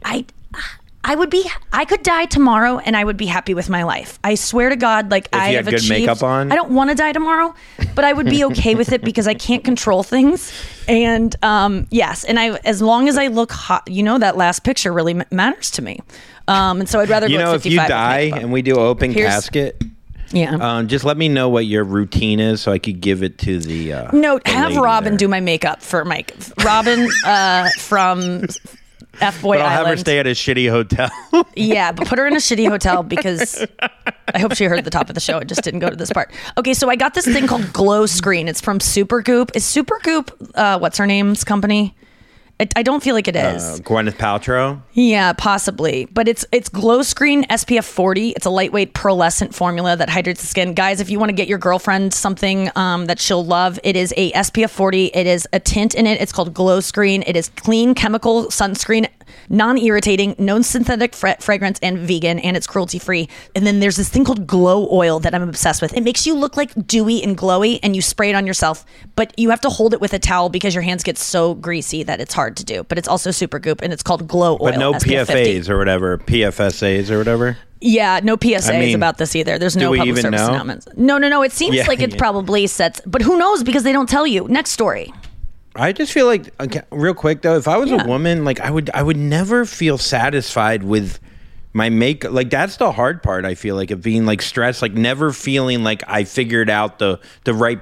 I could die tomorrow and I would be happy with my life. I swear to God, like I have achieved. If you had good makeup on? I don't want to die tomorrow, but I would be okay with it because I can't control things. And yes, and as long as I look hot, that last picture really matters to me. And so I'd rather go at 55. If you die and we do open casket, just let me know what your routine is so I could give it to the have Robin do my makeup for Mike. Robin from F-Boy Island. I'll have her stay at a shitty hotel. Yeah, but put her in a shitty hotel because I hope she heard the top of the show. I just didn't go to this part. Okay, so I got this thing called Glow Screen. It's from Supergoop. Is Supergoop what's her name's company? I don't feel like it is. Gwyneth Paltrow? Yeah, possibly. But it's Glow Screen SPF 40. It's a lightweight pearlescent formula that hydrates the skin. Guys, if you want to get your girlfriend something that she'll love, it is a SPF 40. It is a tint in it. It's called Glow Screen. It is clean chemical sunscreen, non-irritating, no synthetic fragrance, and vegan, and it's cruelty-free. And then there's this thing called Glow Oil that I'm obsessed with. It makes you look like dewy and glowy, and you spray it on yourself, but you have to hold it with a towel because your hands get so greasy that it's hard to do. But it's also Supergoop, and it's called Glow Oil. But no SPF PFAs 50. or whatever, PFSAs or whatever? Yeah, no PSAs about this either. There's no public service announcements. No. It seems like it probably sets, but who knows because they don't tell you. Next story. I just feel like, real quick though, if I was a woman, like I would never feel satisfied with my makeup. Like that's the hard part. I feel like of being like stressed, like never feeling like I figured out the right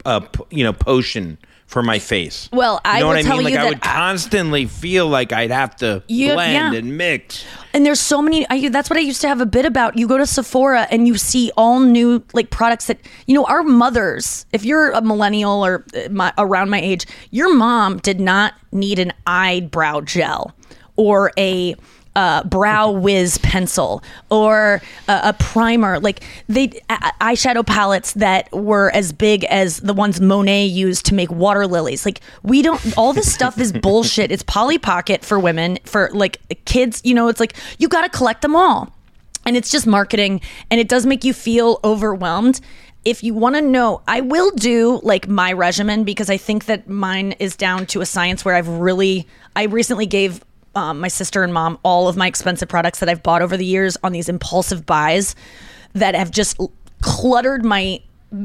potion for my face. Well, I will tell you like that I would constantly feel like I'd have to blend and mix. And there's so many. That's what I used to have a bit about. You go to Sephora and you see all new like products that our mothers. If you're a millennial or around my age, your mom did not need an eyebrow gel or a brow whiz pencil or a primer, like eyeshadow palettes that were as big as the ones Monet used to make water lilies. Like we don't, all this stuff is bullshit. It's Polly Pocket for women, for like kids, it's like you got to collect them all, and it's just marketing, and it does make you feel overwhelmed. If you want to know, I will do like my regimen because I think that mine is down to a science where I recently gave my sister and mom all of my expensive products that I've bought over the years on these impulsive buys that have just cluttered my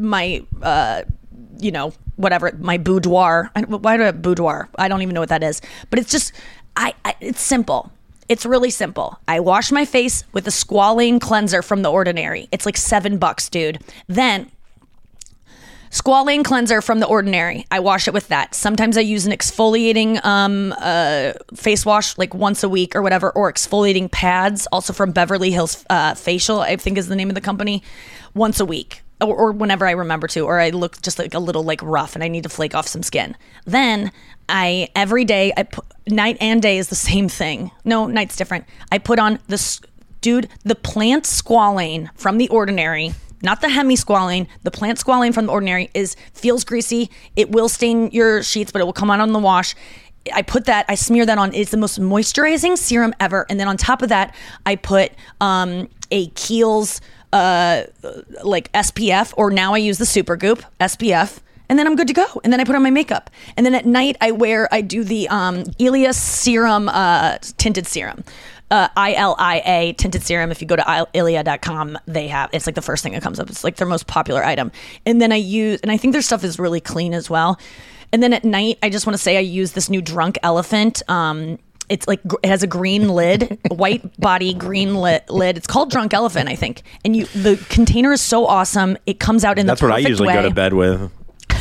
whatever, my boudoir. Why do I have boudoir? I don't even know what that is. But it's just, it's simple. It's really simple. I wash my face with a squalane cleanser from The Ordinary. It's like $7, dude. Then squalane cleanser from The Ordinary. I wash it with that. Sometimes I use an exfoliating face wash like once a week or whatever, or exfoliating pads, also from Beverly Hills Facial, I think is the name of the company, once a week. Or whenever I remember to, or I look just like a little like rough and I need to flake off some skin. Then every day, night and day is the same thing. No, night's different. I put on the plant squalane from The Ordinary. Not the hemisqualane. The plant squalane from The Ordinary feels greasy. It will stain your sheets, but it will come out on the wash. I smear that on. It's the most moisturizing serum ever. And then on top of that, I put a Kiehl's like SPF, or now I use the Supergoop SPF. And then I'm good to go. And then I put on my makeup. And then at night I do the Ilia Serum tinted serum. ILIA tinted serum. If you go to ilia.com, it's like the first thing that comes up. It's like their most popular item. And then I think their stuff is really clean as well. And then at night, I just want to say I use this new Drunk Elephant. It's like, it has a green lid, white body, green lid. It's called Drunk Elephant, I think. And the container is so awesome. It comes out in the perfect way. That's what I usually go to bed with.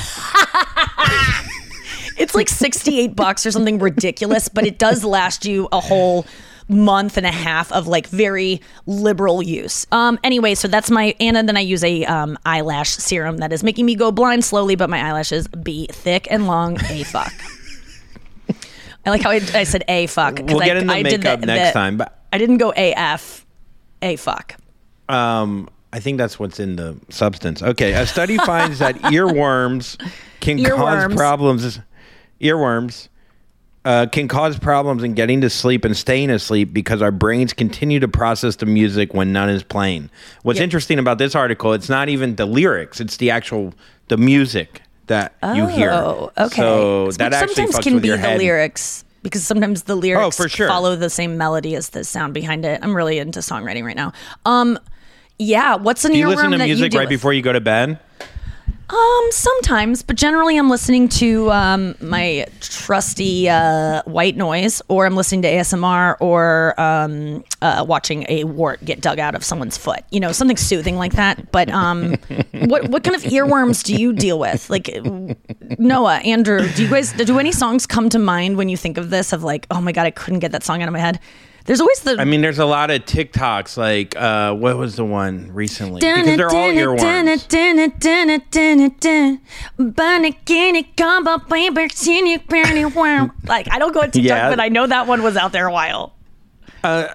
It's like $68 or something ridiculous, but it does last you a whole month and a half of like very liberal use. Anyway, so that's and then I use a eyelash serum that is making me go blind slowly, but my eyelashes be thick and long. A fuck. I like how I said a fuck. We'll get into makeup next time, but I didn't go AF. A fuck. I think that's what's in the substance. Okay, a study finds that earworms can cause problems. Earworms can cause problems in getting to sleep and staying asleep because our brains continue to process the music when none is playing. What's interesting about this article, it's not even the lyrics, it's the music that you hear. Oh, okay. So that actually sometimes fucks can with be your the head. lyrics, because sometimes the lyrics for sure. follow the same melody as the sound behind it. I'm really into songwriting right now. Yeah, what's an earworm that you do you listen to music deal right with? before you go to bed? Sometimes, but generally I'm listening to my trusty white noise, or I'm listening to ASMR, or watching a wart get dug out of someone's foot. You know, something soothing like that. But what kind of earworms do you deal with? Like, Noah, Andrew, do any songs come to mind when you think of this? Of like, oh my God, I couldn't get that song out of my head. There's always there's a lot of TikToks, like, what was the one recently? Because they're all earworms. Like, I don't go on TikTok, but I know that one was out there a while. Oh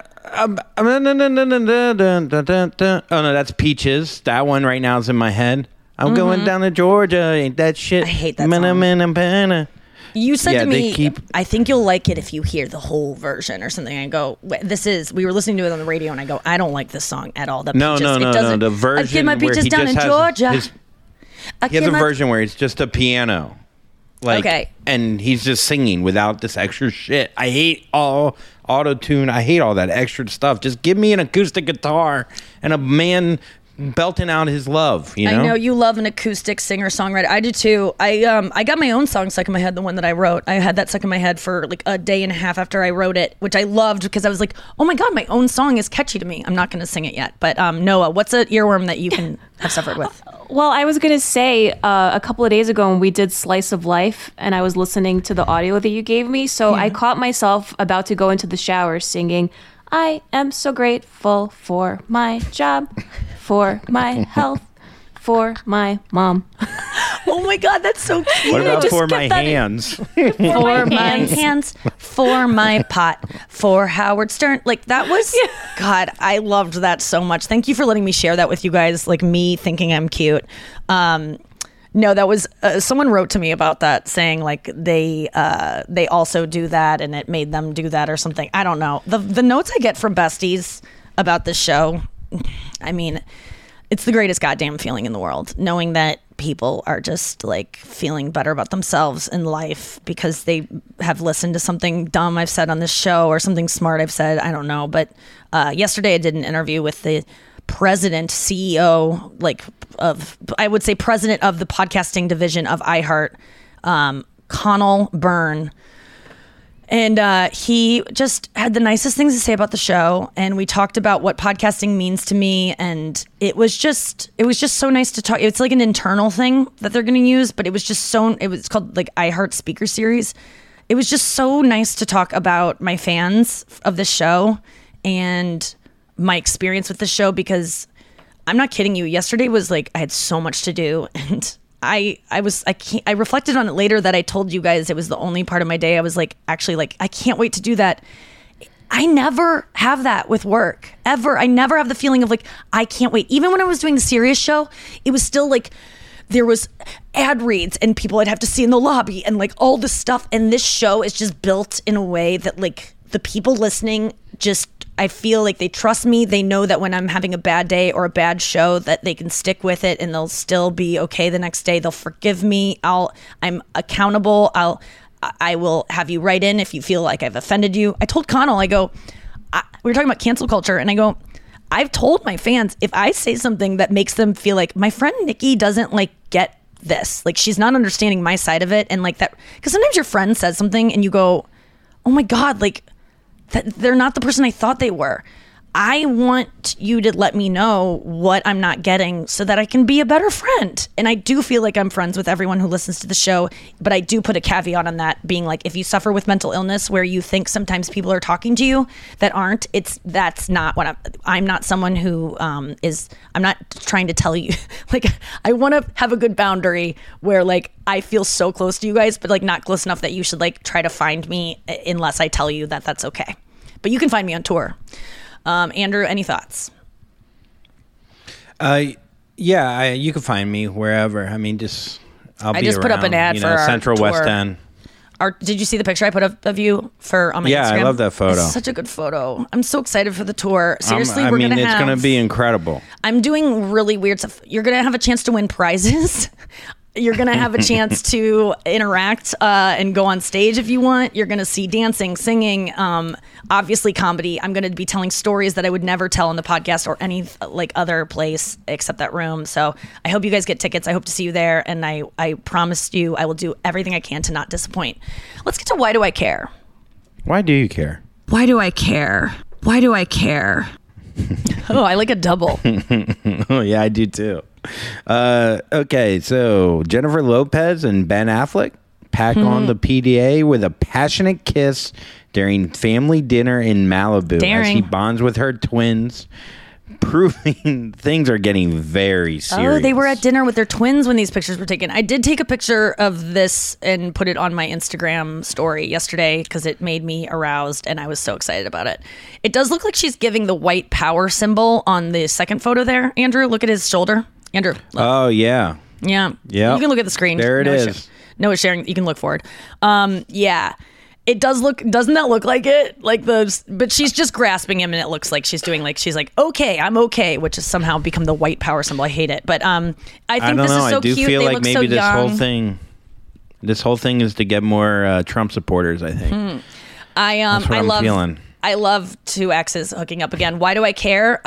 no, that's Peaches. That one right now is in my head. I'm going down to Georgia. Ain't that shit? I hate that song. You said to me, I think you'll like it if you hear the whole version or something. I go, we were listening to it on the radio, and I go, I don't like this song at all. No. The version I get my peaches down in Georgia. He has a version where it's just a piano. Like, and he's just singing without this extra shit. I hate all auto-tune. I hate all that extra stuff. Just give me an acoustic guitar and a man belting out his love, you know? I know you love an acoustic singer-songwriter. I do too. I got my own song stuck in my head, the one that I wrote. I had that stuck in my head for like a day and a half after I wrote it, which I loved because I was like, oh my God, my own song is catchy to me. I'm not going to sing it yet. But Noah, what's an earworm that you can have suffered with? Well, I was going to say a couple of days ago when we did Slice of Life, and I was listening to the audio that you gave me, so I caught myself about to go into the shower singing, I am so grateful for my job, for my health, for my mom. Oh my God, that's so cute. What about for my hands? For my hands, for my pot, for Howard Stern. Like, that was, God, I loved that so much. Thank you for letting me share that with you guys, like me thinking I'm cute. No, that was someone wrote to me about that, saying like they also do that and it made them do that or something. I don't know. The notes I get from besties about this show, I mean, it's the greatest goddamn feeling in the world, knowing that people are just like feeling better about themselves in life because they have listened to something dumb I've said on this show or something smart I've said. I don't know. But yesterday I did an interview with the president, CEO, I would say president of the podcasting division of iHeart, Connell Byrne. And he just had the nicest things to say about the show. And we talked about what podcasting means to me. And it was just so nice to talk. It's like an internal thing that they're going to use, but it was called like iHeart Speaker Series. It was just so nice to talk about my fans of the show and my experience with the show, because I'm not kidding you. Yesterday was like, I had so much to do, and I reflected on it later that I told you guys it was the only part of my day I was like, actually, like, I can't wait to do that. I never have that with work, ever. I never have the feeling of like, I can't wait. Even when I was doing the Sirius show, it was still like, there was ad reads and people I'd have to see in the lobby and like all this stuff. And this show is just built in a way that like the people listening just, I feel like they trust me. They know that when I'm having a bad day or a bad show that they can stick with it and they'll still be okay the next day. They'll forgive me. I'm accountable. I will have you write in if you feel like I've offended you. I told Connell, we were talking about cancel culture, and I go, I've told my fans, if I say something that makes them feel like my friend Nikki doesn't like get this, like she's not understanding my side of it, and like that, because sometimes your friend says something and you go, oh my God, like, they're not the person I thought they were. I want you to let me know what I'm not getting so that I can be a better friend. And I do feel like I'm friends with everyone who listens to the show, but I do put a caveat on that, being like, if you suffer with mental illness where you think sometimes people are talking to you that aren't, that's not what I'm not someone who I'm not trying to tell you, like, I want to have a good boundary where like I feel so close to you guys, but like not close enough that you should like try to find me unless I tell you that that's okay. But you can find me on tour. Andrew, any thoughts? Yeah, you can find me wherever. I mean, I'll be just around, put up an ad for our Central tour. West End. Did you see the picture I put up of you on my Instagram? Yeah, I love that photo. It's such a good photo. I'm so excited for the tour. Seriously, it's going to be incredible. I'm doing really weird stuff. You're going to have a chance to win prizes. You're going to have a chance to interact and go on stage if you want. You're going to see dancing, singing, obviously comedy. I'm going to be telling stories that I would never tell on the podcast or any like other place except that room. So I hope you guys get tickets. I hope to see you there. And I promise you I will do everything I can to not disappoint. Let's get to Why Do I Care? Why do you care? Why do I care? Why do I care? Oh, I like a double. Oh, yeah, I do too. Okay, so Jennifer Lopez and Ben Affleck pack on the PDA with a passionate kiss during family dinner in Malibu as he bonds with her twins, proving things are getting very serious. Oh, they were at dinner with their twins when these pictures were taken. I did take a picture of this and put it on my Instagram story yesterday because it made me aroused and I was so excited about it. It does look like she's giving the white power symbol on the second photo there. Andrew, look at his shoulder. Andrew, look. Oh, yeah. Yeah. Yeah. You can look at the screen. There it is. Noah's sharing. You can look for it. Yeah. It does look, doesn't that look like it? But she's just grasping him and it looks like she's doing she's like, okay, I'm okay, which has somehow become the white power symbol. I hate it. But I think this is so cute. I do feel they like look maybe so this young. whole thing is to get more Trump supporters, I think. That's what I'm feeling. I love two exes hooking up again. Why do I care?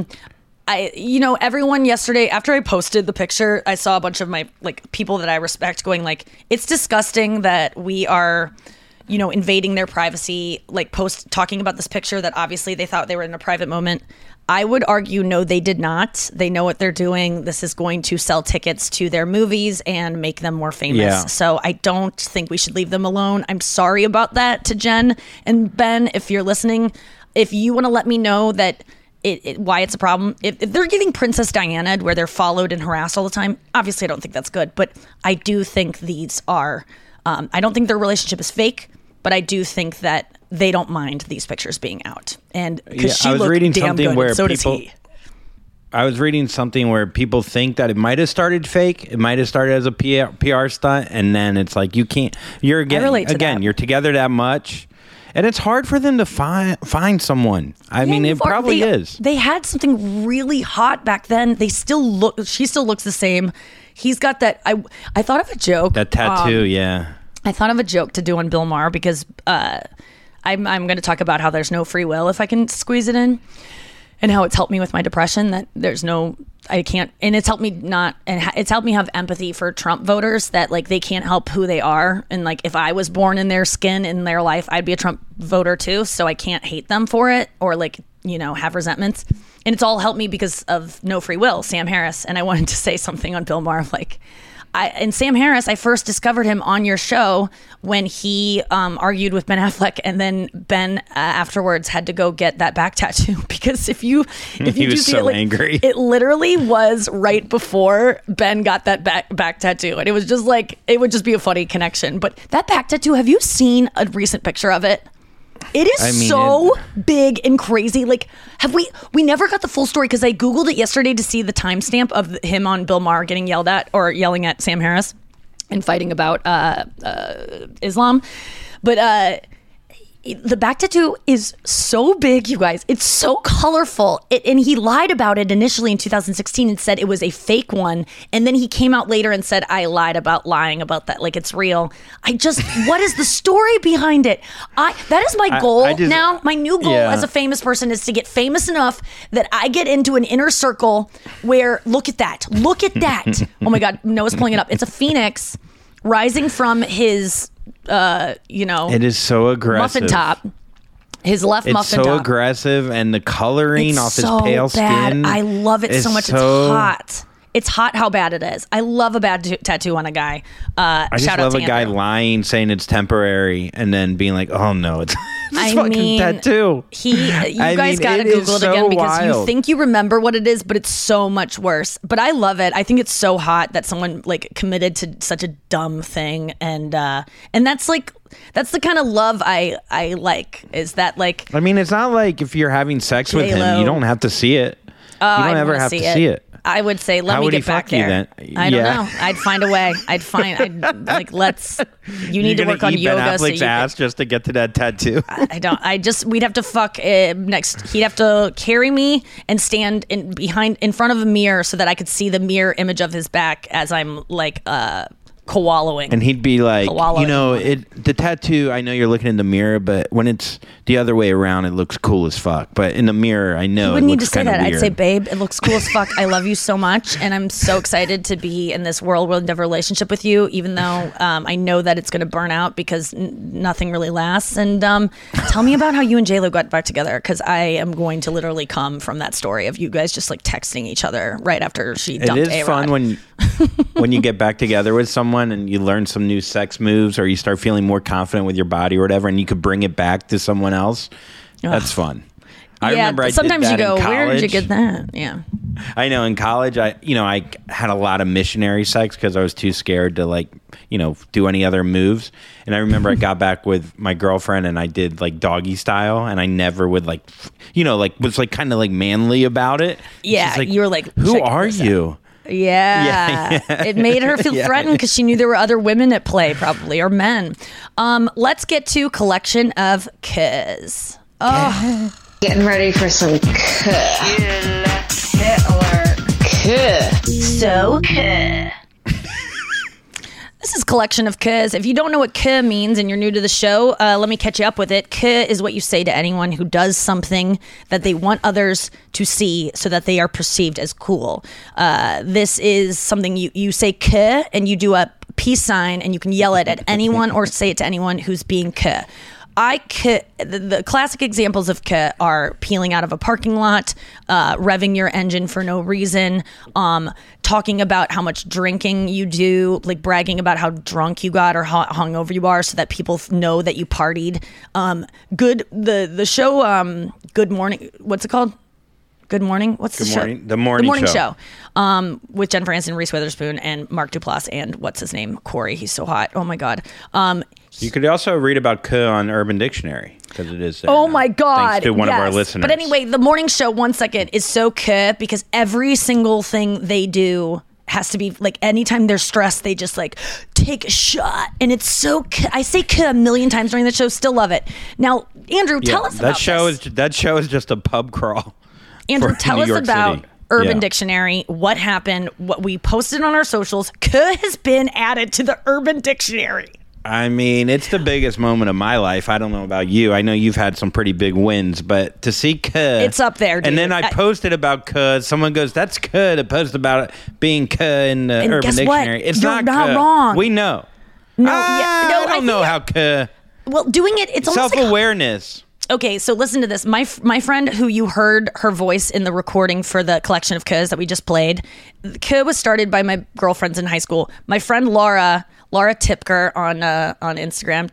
Everyone yesterday, after I posted the picture, I saw a bunch of my people that I respect going it's disgusting that we are, invading their privacy, talking about this picture that obviously they thought they were in a private moment. I would argue, no, they did not. They know what they're doing. This is going to sell tickets to their movies and make them more famous. Yeah. So I don't think we should leave them alone. I'm sorry about that to Jen and Ben. If you're listening, if you want to let me know that why it's a problem. If they're getting Princess Diana where they're followed and harassed all the time, obviously I don't think that's good. But I do think these are, I don't think their relationship is fake, but I do think that they don't mind these pictures being out. And because she looked damn good, and so does he. I was reading something where people think that it might have started fake. It might have started as a PR stunt. And then it's like, you can't, you're again, you're together that much. And it's hard for them to find someone. I mean, it probably is. They had something really hot back then. She still looks the same. He's got that. I thought of a joke. That tattoo, yeah. I thought of a joke to do on Bill Maher because I'm going to talk about how there's no free will if I can squeeze it in, and how it's helped me with my depression. That I can't, and it's helped me it's helped me have empathy for Trump voters that they can't help who they are, and if I was born in their skin in their life, I'd be a Trump voter too. So I can't hate them for it or have resentments. And it's all helped me because of No Free Will, Sam Harris. And I wanted to say something on Bill Maher, and Sam Harris, I first discovered him on your show when he argued with Ben Affleck, and then Ben afterwards had to go get that back tattoo because if you he was so angry. It literally was right before Ben got that back tattoo, and it was just it would just be a funny connection. But that back tattoo, have you seen a recent picture of it? It is big and crazy. We never got the full story because I Googled it yesterday to see the timestamp of him on Bill Maher getting yelled at or yelling at Sam Harris and fighting about Islam. But the back tattoo is so big, you guys. It's so colorful. And he lied about it initially in 2016 and said it was a fake one. And then he came out later and said, I lied about lying about that. It's real. What is the story behind it? That is my goal now. My new goal as a famous person is to get famous enough that I get into an inner circle where, look at that. Oh my God, Noah's pulling it up. It's a phoenix rising from his... it is so aggressive. Muffin top. His left muffin top. It's so aggressive, and the coloring off his pale skin. I love it so much. It's hot. It's hot how bad it is. I love a bad tattoo on a guy. I just love a guy lying, saying it's temporary, and then being like, "Oh no, it's fucking tattoo." You guys gotta Google it again because you think you remember what it is, but it's so much worse. But I love it. I think it's so hot that someone committed to such a dumb thing, and that's that's the kind of love I like. Is that I mean, it's not like if you're having sex with him, you don't have to see it. You don't ever have to see it. I would say, let How me would he get back fuck you there. then? I don't Yeah. know. I'd find a way. You need to work on yoga. Ben So Affleck's ass just to get to that tattoo. we'd have to fuck next. He'd have to carry me and stand in front of a mirror so that I could see the mirror image of his back as I'm like, koala'ing. And he'd be like, Koala'ing. the tattoo, I know you're looking in the mirror, but when it's the other way around, it looks cool as fuck. But in the mirror, I know You it wouldn't need to looks say kind of that. weird. I'd say, babe, it looks cool as fuck. I love you so much, and I'm so excited to be in this whirlwind of a relationship with you, even though I know that it's going to burn out because nothing really lasts. And tell me about how you and J-Lo got back together, because I am going to literally come from that story of you guys just like texting each other right after she dumped It is A-Rod. fun when you get back together with someone and you learn some new sex moves, or you start feeling more confident with your body or whatever, and you could bring it back to someone else. That's fun. I remember I sometimes did that you go, in college. where did you get that? Yeah. I know in college, I had a lot of missionary sex because I was too scared to do any other moves. And I remember I got back with my girlfriend and I did like doggy style, and I never would was like kind of like manly about it. Yeah, She's like, you were like, who check are this out. you? Yeah. It made her feel threatened because she knew there were other women at play, probably, or men. Let's get to collection of K's. Oh, Getting ready for some so This is collection of K's. If you don't know what K means and you're new to the show, let me catch you up with it. K is what you say to anyone who does something that they want others to see so that they are perceived as cool. This is something you say K and you do a peace sign, and you can yell it at anyone or say it to anyone who's being K. The classic examples of K are peeling out of a parking lot, revving your engine for no reason, talking about how much drinking you do, like bragging about how drunk you got or how hungover you are so that people know that you partied. The show Good Morning, what's it called? Good Morning? What's the show? The Morning Show. With Jennifer Aniston, Reese Witherspoon, and Mark Duplass, and what's his name? Corey. He's so hot. Oh my God. You could also read about K on Urban Dictionary because it is there. Oh now, my God. Thanks to one of our yes. listeners. But anyway, the morning show, 1 second, is so K because every single thing they do has to be like, anytime they're stressed, they just like take a shot. And it's so K. I say K a million times during the show, still love it. Now, Andrew, tell us about this. That show is just a pub crawl. Andrew, for tell New us York about City. Urban Yeah. Dictionary, what happened, what we posted on our socials. K has been added to the Urban Dictionary. I mean, it's the biggest moment of my life. I don't know about you. I know you've had some pretty big wins, but to see K... It's up there, dude. And then I posted about K. Someone goes, that's K, to post about it being K in the Urban guess what? Dictionary. It's You're not not K. wrong. We know. No, I don't know how K... Well, doing it, it's almost like... Self-awareness. Okay, so listen to this. My friend who you heard her voice in the recording for the collection of K's that we just played, K was started by my girlfriends in high school. My friend Laura Tipker on Instagram,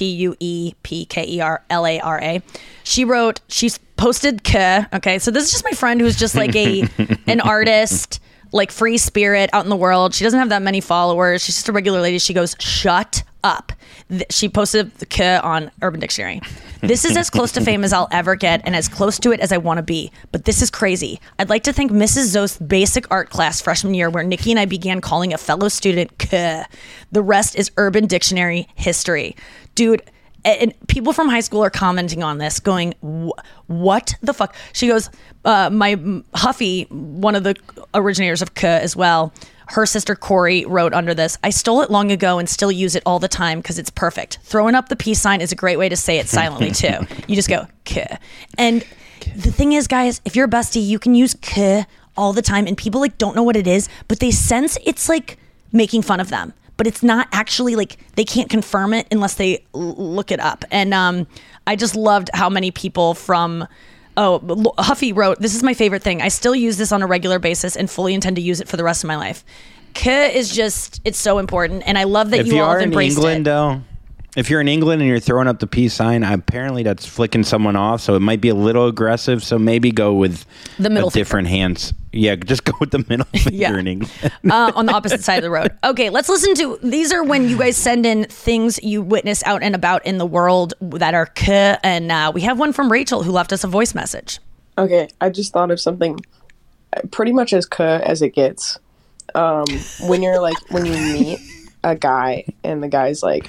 TUEPKERLARA. She's posted K. Okay, so this is just my friend who's just like an artist, like free spirit out in the world. She doesn't have that many followers. She's just a regular lady. She goes, shut up. She posted the K on Urban Dictionary. This is as close to fame as I'll ever get and as close to it as I want to be. But this is crazy. I'd like to thank Mrs. Zost's basic art class freshman year where Nikki and I began calling a fellow student K. The rest is Urban Dictionary history. Dude, and people from high school are commenting on this going, what the fuck? She goes, my Huffy, one of the originators of K as well, her sister Corey wrote under this, I stole it long ago and still use it all the time because it's perfect. Throwing up the peace sign is a great way to say it silently too. You just go, K. And the thing is, guys, if you're a bestie, you can use K all the time and people like don't know what it is, but they sense it's like making fun of them. But it's not actually like, they can't confirm it unless they look it up. And I just loved how many people from... Oh, Huffy wrote, this is my favorite thing. I still use this on a regular basis and fully intend to use it for the rest of my life. K is just, it's so important. And I love that you all have embraced it. Though, if you're in England and you're throwing up the peace sign, apparently that's flicking someone off. So it might be a little aggressive. So maybe go with the middle different hands. Yeah, just go with the middle finger in England. On the opposite side of the road. Okay, let's listen to, these are when you guys send in things you witness out and about in the world that are And we have one from Rachel who left us a voice message. Okay, I just thought of something pretty much as as it gets. When you meet a guy and the guy's like,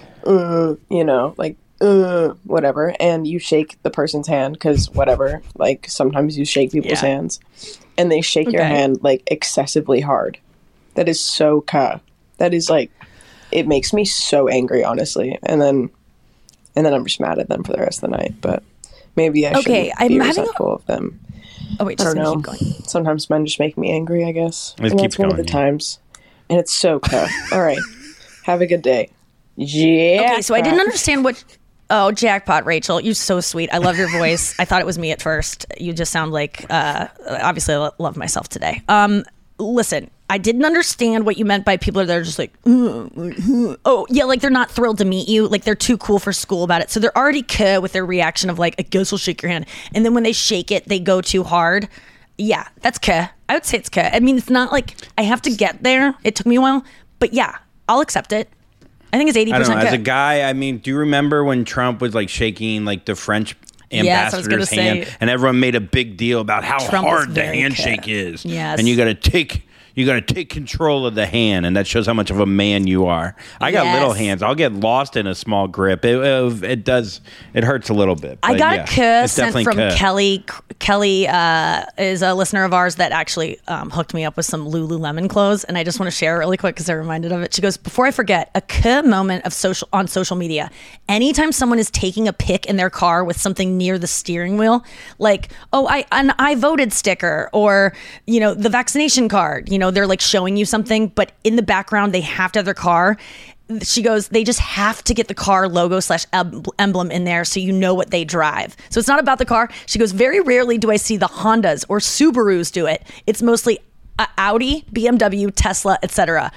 whatever, and you shake the person's hand because whatever, like sometimes you shake people's hands and they shake your hand like excessively hard. That is so that is like, it makes me so angry, honestly. And then I'm just mad at them for the rest of the night. But maybe I shouldn't be resentful of them. Oh wait, I don't know. keep going. Sometimes men just make me angry, I guess. Let's and keep that's one of the going, times. And it's so All right. Have a good day. Yeah. Okay, so I didn't understand what. Oh, jackpot, Rachel. You're so sweet. I love your voice. I thought it was me at first. You just sound like, obviously, I love myself today. Listen, I didn't understand what you meant by people that are just like, oh, yeah, like they're not thrilled to meet you. Like they're too cool for school about it. So they're already with their reaction of like, I guess I'll shake your hand. And then when they shake it, they go too hard. Yeah, that's I would say it's I mean, it's not like I have to get there. It took me a while. But yeah, I'll accept it. I think it's 80%. I don't know. As a guy, I mean, do you remember when Trump was like shaking like the French ambassador's hand, and everyone made a big deal about how Trump hard the handshake is? Yes. And you got to take control of the hand, and that shows how much of a man you are. I got little hands. I'll get lost in a small grip. It does. It hurts a little bit. I got a sent from Kelly. Kelly is a listener of ours that actually hooked me up with some Lululemon clothes, and I just want to share really quick because I'm reminded of it. She goes, before I forget, a moment of on social media. Anytime someone is taking a pic in their car with something near the steering wheel, like an I voted sticker or the vaccination card, they're like showing you something, but in the background they have to have their car. She goes, they just have to get the car logo / emblem in there so you know what they drive. So it's not about the car. She goes, very rarely do I see the Hondas or Subarus do it. It's mostly Audi, BMW, Tesla, etc.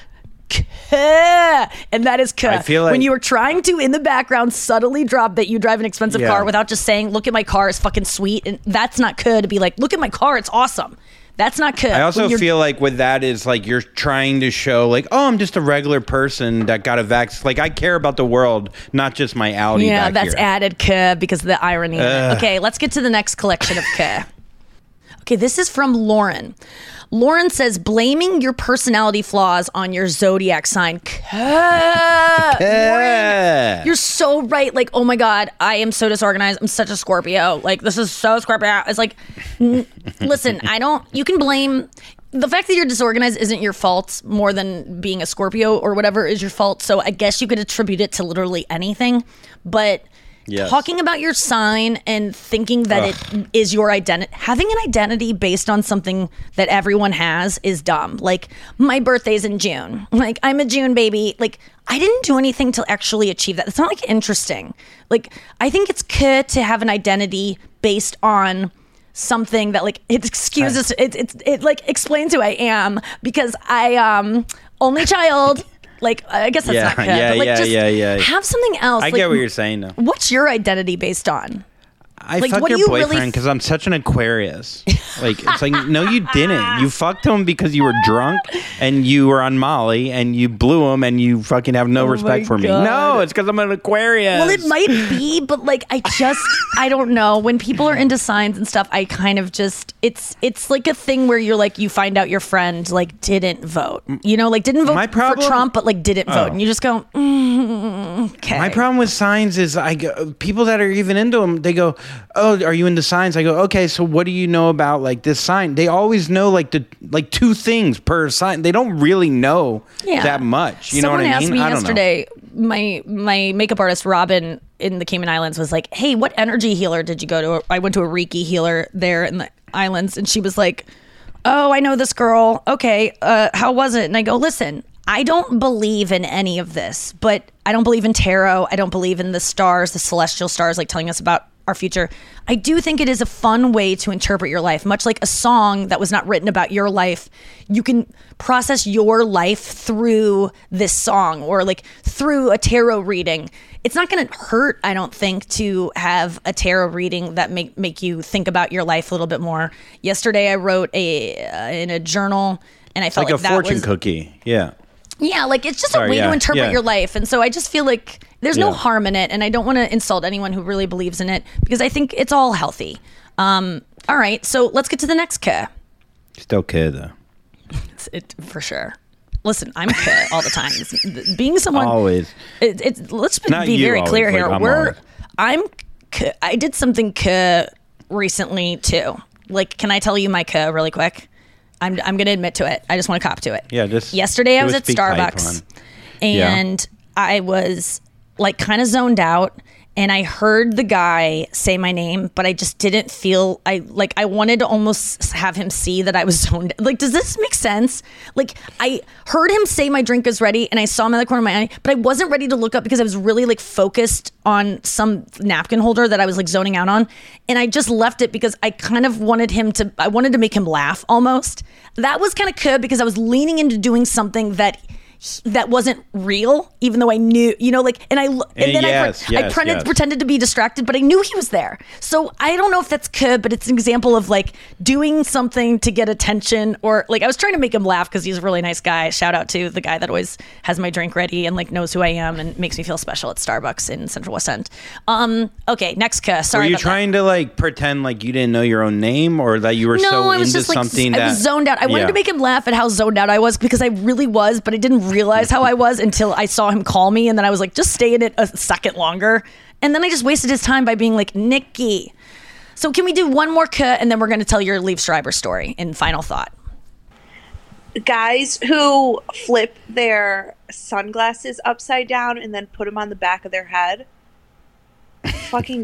And that is I feel like when you are trying to in the background subtly drop that you drive an expensive car without just saying, look at my car, it's fucking sweet. And that's not to be like, look at my car, it's awesome. That's not good. I also feel like with that is like you're trying to show like, oh, I'm just a regular person that got a vaccine. Like I care about the world, not just my Audi. Yeah, back that's here. added because of the irony. Okay, let's get to the next collection of Okay, this is from Lauren. Lauren says, blaming your personality flaws on your zodiac sign. Lauren, you're so right. Like, oh my God, I am so disorganized. I'm such a Scorpio. Like, this is so Scorpio. It's like, listen, you can blame, the fact that you're disorganized isn't your fault more than being a Scorpio or whatever is your fault. So I guess you could attribute it to literally anything. But talking about your sign and thinking that it is your identity, having an identity based on something that everyone has is dumb. Like, my birthday's in June. Like, I'm a June baby. Like, I didn't do anything to actually achieve that. It's not like interesting. Like, I think it's good to have an identity based on something that like it excuses it like explains who I am because I only child. Like, I guess that's not good. But like, just have something else. I get what you're saying, though. What's your identity based on? I fucked your boyfriend because I'm such an Aquarius. Like, it's like, no, you didn't. You fucked him because you were drunk and you were on Molly and you blew him and you fucking have no respect for me. No, it's because I'm an Aquarius. Well, it might be, but like, I don't know. When people are into signs and stuff, I kind of just, it's like a thing where you're like, you find out your friend like didn't vote. Like didn't vote for Trump, but like didn't vote. And you just go, okay. My problem with signs is people that are even into them, they go, oh, are you into signs? I go, okay, so what do you know about like this sign? They always know like two things per sign. They don't really know that much. You know what I mean? Someone asked me yesterday, my makeup artist Robin in the Cayman Islands was like, hey, what energy healer did you go to? I went to a Reiki healer there in the islands, and she was like, oh, I know this girl. Okay, how was it? And I go, listen, I don't believe in any of this, but I don't believe in tarot. I don't believe in the stars, the celestial stars, like telling us about our future. I do think it is a fun way to interpret your life, much like a song that was not written about your life. You can process your life through this song or like through a tarot reading. It's not going to hurt, I don't think, to have a tarot reading that make you think about your life a little bit more. Yesterday I wrote in a journal, and I felt like that was a fortune cookie. Yeah, like it's just a way to interpret your life. And so I just feel like there's no harm in it. And I don't want to insult anyone who really believes in it because I think it's all healthy. All right. So let's get to the next Still kid though. It for sure. Listen, I'm all the time. Being someone Always. Let's Not be you very always, clear like, here. I'm I did something recently too. Like, can I tell you my really quick? I'm going to admit to it. I just want to cop to it. Yeah, just yesterday I do was a at speak pipe Starbucks on. and I was like kind of zoned out. And I heard the guy say my name, but I just didn't feel I wanted to almost have him see that I was zoned. Like, does this make sense? Like, I heard him say my drink is ready, and I saw him in the corner of my eye, but I wasn't ready to look up because I was really like focused on some napkin holder that I was like zoning out on, and I just left it because I kind of wanted to make him laugh almost. That was kind of good because I was leaning into doing something that wasn't real, even though I knew, I pretended to be distracted, but I knew he was there. So I don't know if that's good, but it's an example of like doing something to get attention, or like I was trying to make him laugh because he's a really nice guy. Shout out to the guy that always has my drink ready and like knows who I am and makes me feel special at Starbucks in Central West End. Okay, next Sorry. Were you trying to like pretend like you didn't know your own name, or that you were so into something that I was zoned out. I wanted to make him laugh at how zoned out I was because I really was, but I didn't realize how I was until I saw him call me, and then I was like, just stay in it a second longer, and then I just wasted his time by being like, Nikki. So can we do one more and then we're going to tell your Liev Schreiber story in final thought. Guys who flip their sunglasses upside down and then put them on the back of their head. Fucking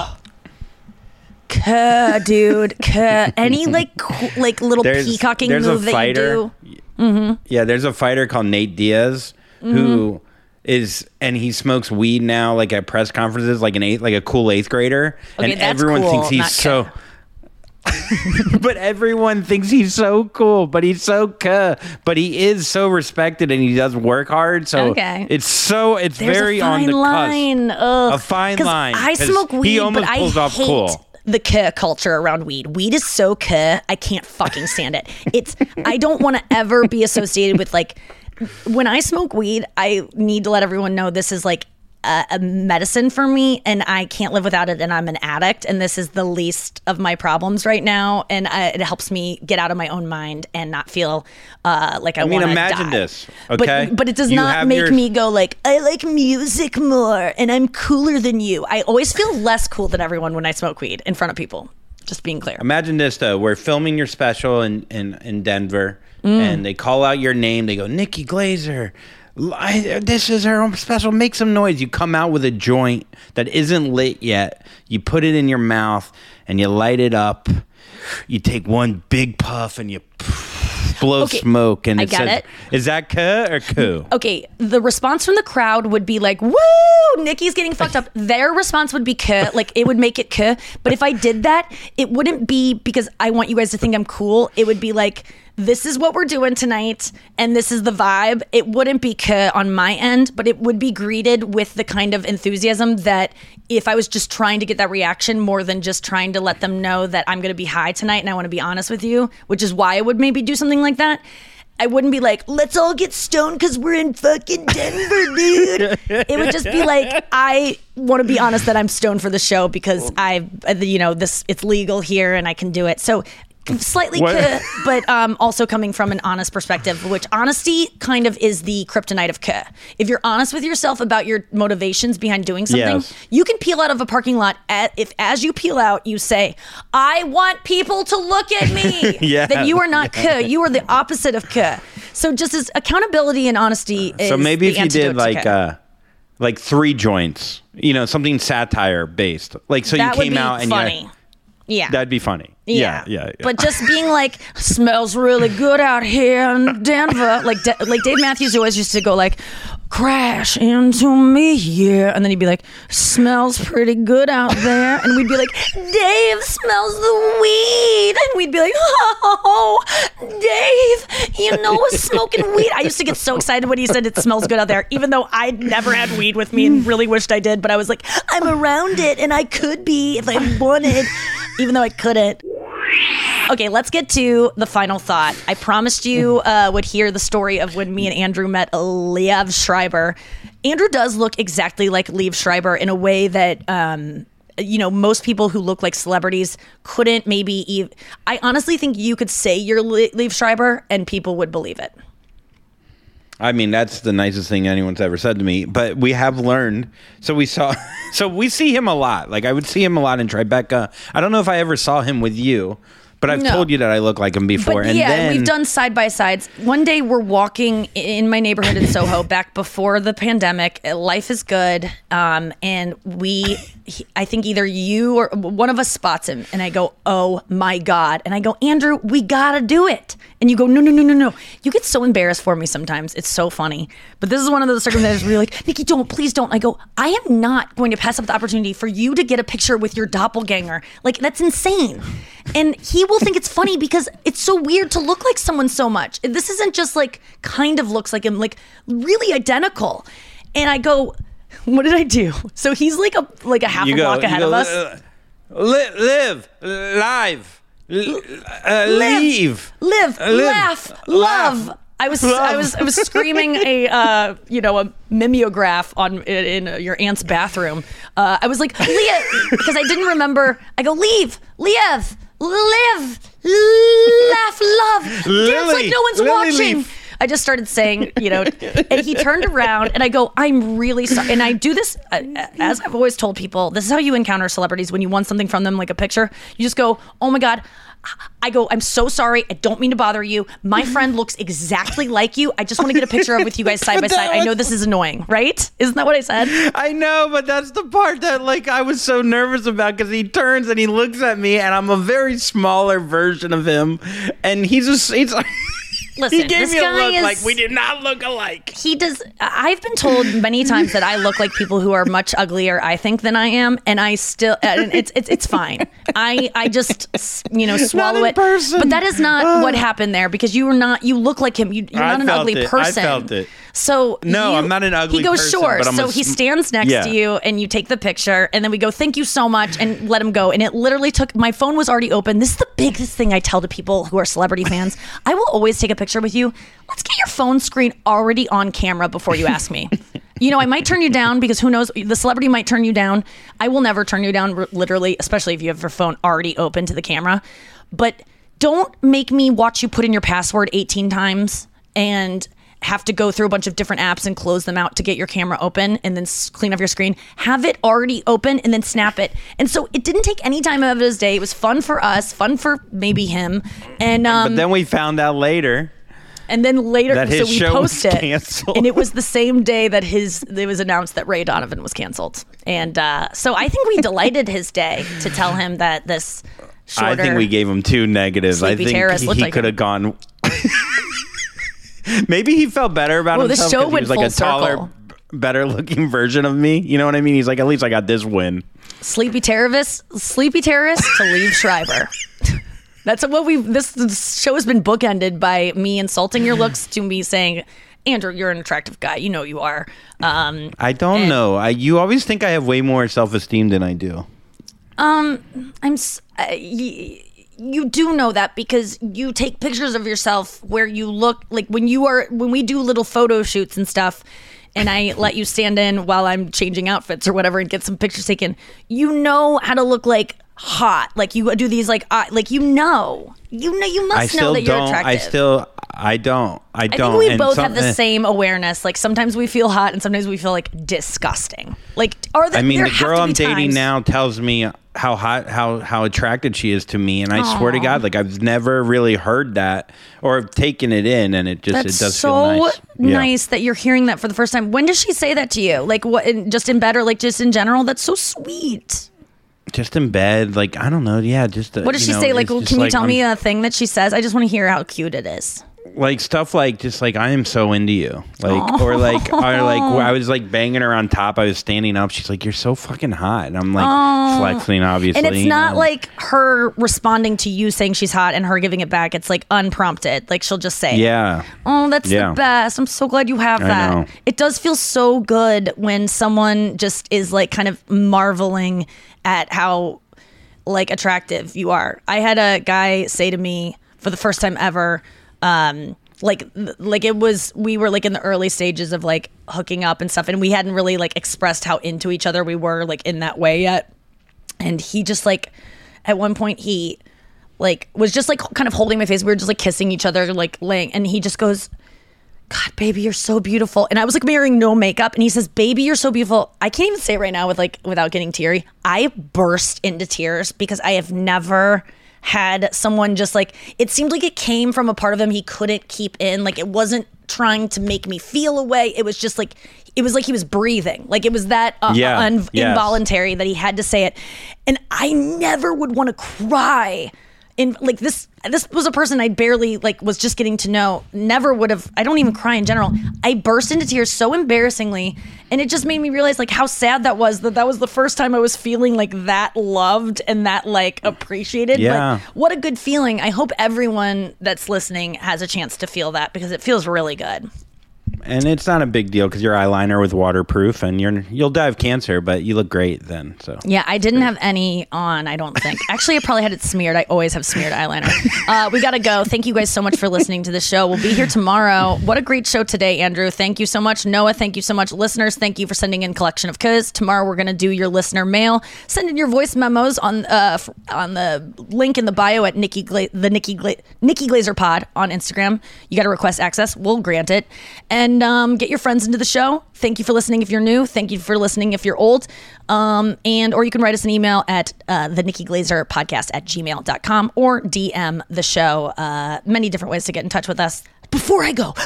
dude. Any like little peacocking move that you do. Mm-hmm. Yeah, there's a fighter called Nate Diaz who is, and he smokes weed now, like at press conferences, like a cool 8th grader, okay, and everyone thinks he's so. But everyone thinks he's so cool, but he's so but he is so respected, and he does work hard. So it's There's very on the cusp. A fine line. I smoke weed, he almost but pulls I off hate cool. the culture around weed. Weed is so I can't fucking stand it. I don't want to ever be associated with like, when I smoke weed, I need to let everyone know this is like a medicine for me, and I can't live without it, and I'm an addict, and this is the least of my problems right now, and it helps me get out of my own mind and not feel like I want to die. Imagine this, okay? But it does not make me go like, I like music more, and I'm cooler than you. I always feel less cool than everyone when I smoke weed in front of people, just being clear. Imagine this, though. We're filming your special in Denver, and they call out your name. They go, Nikki Glazer. This is her own special. Make some noise. You come out with a joint that isn't lit yet. You put it in your mouth and you light it up. You take one big puff and you blow smoke. And is that kuh or coup? Okay, the response from the crowd would be like, woo, Nikki's getting fucked up. Their response would be kuh, like it would make it kuh. But if I did that, it wouldn't be because I want you guys to think I'm cool. It would be like, this is what we're doing tonight, and this is the vibe. It wouldn't be on my end, but it would be greeted with the kind of enthusiasm that if I was just trying to get that reaction more than just trying to let them know that I'm going to be high tonight and I want to be honest with you, which is why I would maybe do something like that. I wouldn't be like, let's all get stoned because we're in fucking Denver, dude. It would just be like, I want to be honest that I'm stoned for the show because it's legal here and I can do it. So slightly but also coming from an honest perspective, which honesty kind of is the kryptonite of if you're honest with yourself about your motivations behind doing something, you can peel out of a parking lot if as you peel out you say, I want people to look at me. Then you are not you are the opposite of so just as accountability and honesty is, so maybe if you did like 3 joints, something satire based, like, so that you came would be out and funny. Yeah. That'd be funny. Yeah. But just being like, smells really good out here in Denver. Like Dave Matthews always used to go like, crash into me, yeah. And then he'd be like, smells pretty good out there. And we'd be like, Dave smells the weed. And we'd be like, oh, Dave, we're smoking weed. I used to get so excited when he said it smells good out there, even though I'd never had weed with me and really wished I did. But I was like, I'm around it and I could be if I wanted, even though I couldn't. Okay, let's get to the final thought. I promised you would hear the story of when me and Andrew met Liev Schreiber. Andrew does look exactly like Liev Schreiber in a way that most people who look like celebrities couldn't maybe even. I honestly think you could say you're Liev Schreiber and people would believe it. I mean, that's the nicest thing anyone's ever said to me. But we have learned. So we see him a lot. Like I would see him a lot in Tribeca. I don't know if I ever saw him with you, but I've told you that I look like him before. But and then we've done side by sides. One day we're walking in my neighborhood in Soho back before the pandemic. Life is good. And I think either you or one of us spots him. And I go, oh my God. And I go, Andrew, we got to do it. And you go, no. You get so embarrassed for me sometimes. It's so funny. But this is one of those circumstances where you're like, Nikki, please don't. I go, I am not going to pass up the opportunity for you to get a picture with your doppelganger. Like, that's insane. And he will think it's funny because it's so weird to look like someone so much. This isn't just like kind of looks like him, like really identical. And I go, what did I do? So he's like a half a block ahead of us. Live. Laugh, love. I was screaming a mimeograph in your aunt's bathroom. I was like, Leah, because I didn't remember. I go, live, laugh, love, dance like no one's watching. Leaf. I just started saying, and he turned around and I go, I'm really sorry. And I do this, as I've always told people, this is how you encounter celebrities when you want something from them, like a picture. You just go, oh my God. I go, I'm so sorry. I don't mean to bother you. My friend looks exactly like you. I just want to get a picture with you guys side by side. I know this is annoying, right? Isn't that what I said? I know, but that's the part that I was so nervous about because he turns and he looks at me and I'm a very smaller version of him. And he's Listen, he gave me a look like we did not look alike. He does. I've been told many times that I look like people who are much uglier, I think, than I am, and I still. And it's fine. I just swallow it. Person. But that is not what happened there because you were not. You look like him. You're not an ugly person. I felt it. So no, I'm not an ugly person. He goes short, but so he stands next to you, and you take the picture, and then we go, "Thank you so much," and let him go. And it literally took. My phone was already open. This is the biggest thing I tell to people who are celebrity fans. I will always take a picture with you. Let's get your phone screen already on camera before you ask me. I might turn you down because who knows? The celebrity might turn you down. I will never turn you down, literally, especially if you have your phone already open to the camera. But don't make me watch you put in your password 18 times and have to go through a bunch of different apps and close them out to get your camera open and then clean off your screen. Have it already open and then snap it. And so it didn't take any time out of his day. It was fun for us, fun for maybe him. And but then we found out later. And then later, that his so we show posted, was canceled. And it was the same day that it was announced that Ray Donovan was canceled. And so I think we delighted his day to tell him that this shorter. I think we gave him two negatives. I think he could have gone. Maybe he felt better about himself. The show went full a taller, circle. better looking version of me. You know what I mean? He's like, at least I got this win. Sleepy terrorist to Liev Schreiber. That's what this show has been bookended by me insulting your looks to me saying, Andrew, you're an attractive guy. You know you are. I don't know. You always think I have way more self-esteem than I do. You do know that because you take pictures of yourself where you look like when we do little photo shoots and stuff. And I let you stand in while I'm changing outfits or whatever and get some pictures taken. You know how to look like hot. Like you do these you must know that you're attractive. I don't. I think we both have the same awareness. Like sometimes we feel hot and sometimes we feel like disgusting. Like the girl I'm dating now tells me how hot, how attracted she is to me, and I swear to God, like I've never really heard that or taken it in, and it does feel nice. So nice that you're hearing that for the first time. When does she say that to you? Like what? Just in bed or like just in general? That's so sweet. Just in bed, like I don't know. Yeah, just what does she say? Like, can you tell me a thing that she says? I just want to hear how cute it is. Like stuff like just like I am so into you, or I was like banging her on top. I was standing up. She's like, "You're so fucking hot," and I'm like flexing, obviously. And it's not like her responding to you saying she's hot and her giving it back. It's like unprompted. Like she'll just say, "Yeah, oh, that's the best. I'm so glad you have that." I know. It does feel so good when someone just is like kind of marveling at how like attractive you are. I had a guy say to me for the first time ever. We were like in the early stages of like hooking up and stuff, and we hadn't really like expressed how into each other we were like in that way yet. And he just like, at one point he like was just like kind of holding my face. We were just like kissing each other, like laying, and he just goes, God, baby, you're so beautiful. And I was like wearing no makeup. And he says, baby, you're so beautiful. I can't even say it right now without getting teary. I burst into tears because I have never had someone just like, it seemed like it came from a part of him he couldn't keep in. Like it wasn't trying to make me feel a way. It was just like, it was like he was breathing. Like it was that involuntary that he had to say it. And I never would want to cry. In like this was a person I barely like was just getting to know. Never would have. I don't even cry in general. I burst into tears so embarrassingly, and it just made me realize like how sad that was the first time I was feeling like that loved and that like appreciated. Yeah. Like, what a good feeling. I hope everyone that's listening has a chance to feel that because it feels really good. And it's not a big deal because your eyeliner was waterproof, and you'll die of cancer, but you look great then. So yeah, I didn't have any on. I don't think. Actually, I probably had it smeared. I always have smeared eyeliner. We gotta go. Thank you guys so much for listening to the show. We'll be here tomorrow. What a great show today, Andrew. Thank you so much, Noah. Thank you so much, listeners. Thank you for sending in collection of Cuz. Tomorrow we're gonna do your listener mail. Send in your voice memos on the link in the bio at Nikki Glazer Pod on Instagram. You got to request access. We'll grant it. And get your friends into the show. Thank you for listening if you're new. Thank you for listening if you're old. Or you can write us an email at the Nikki Glazer podcast at gmail.com or DM the show. Many different ways to get in touch with us. Before I go,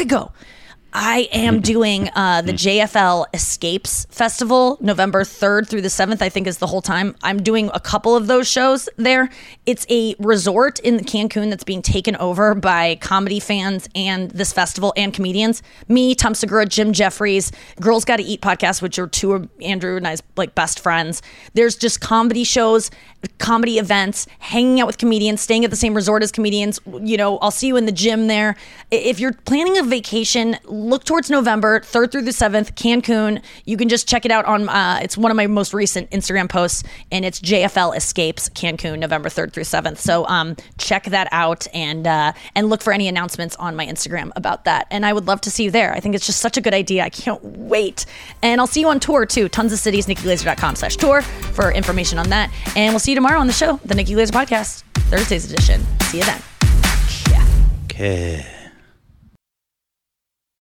I am doing the JFL Escapes Festival, November 3rd through the 7th, I think is the whole time. I'm doing a couple of those shows there. It's a resort in Cancun that's being taken over by comedy fans and this festival and comedians. Me, Tom Segura, Jim Jeffries, Girls Gotta Eat podcast, which are two of Andrew and I's like best friends. There's just comedy shows, comedy events, hanging out with comedians, staying at the same resort as comedians. You know, I'll see you in the gym there. If you're planning a vacation, look towards November 3rd through the 7th, Cancun. You can just check it out on, it's one of my most recent Instagram posts, and it's JFL Escapes Cancun, November 3rd through 7th. So check that out and look for any announcements on my Instagram about that. And I would love to see you there. I think it's just such a good idea. I can't wait. And I'll see you on tour too. Tons of cities, nikkiglazer.com/tour for information on that. And we'll see you tomorrow on the show, the Nikki Glazer Podcast, Thursday's edition. See you then. Yeah. Okay.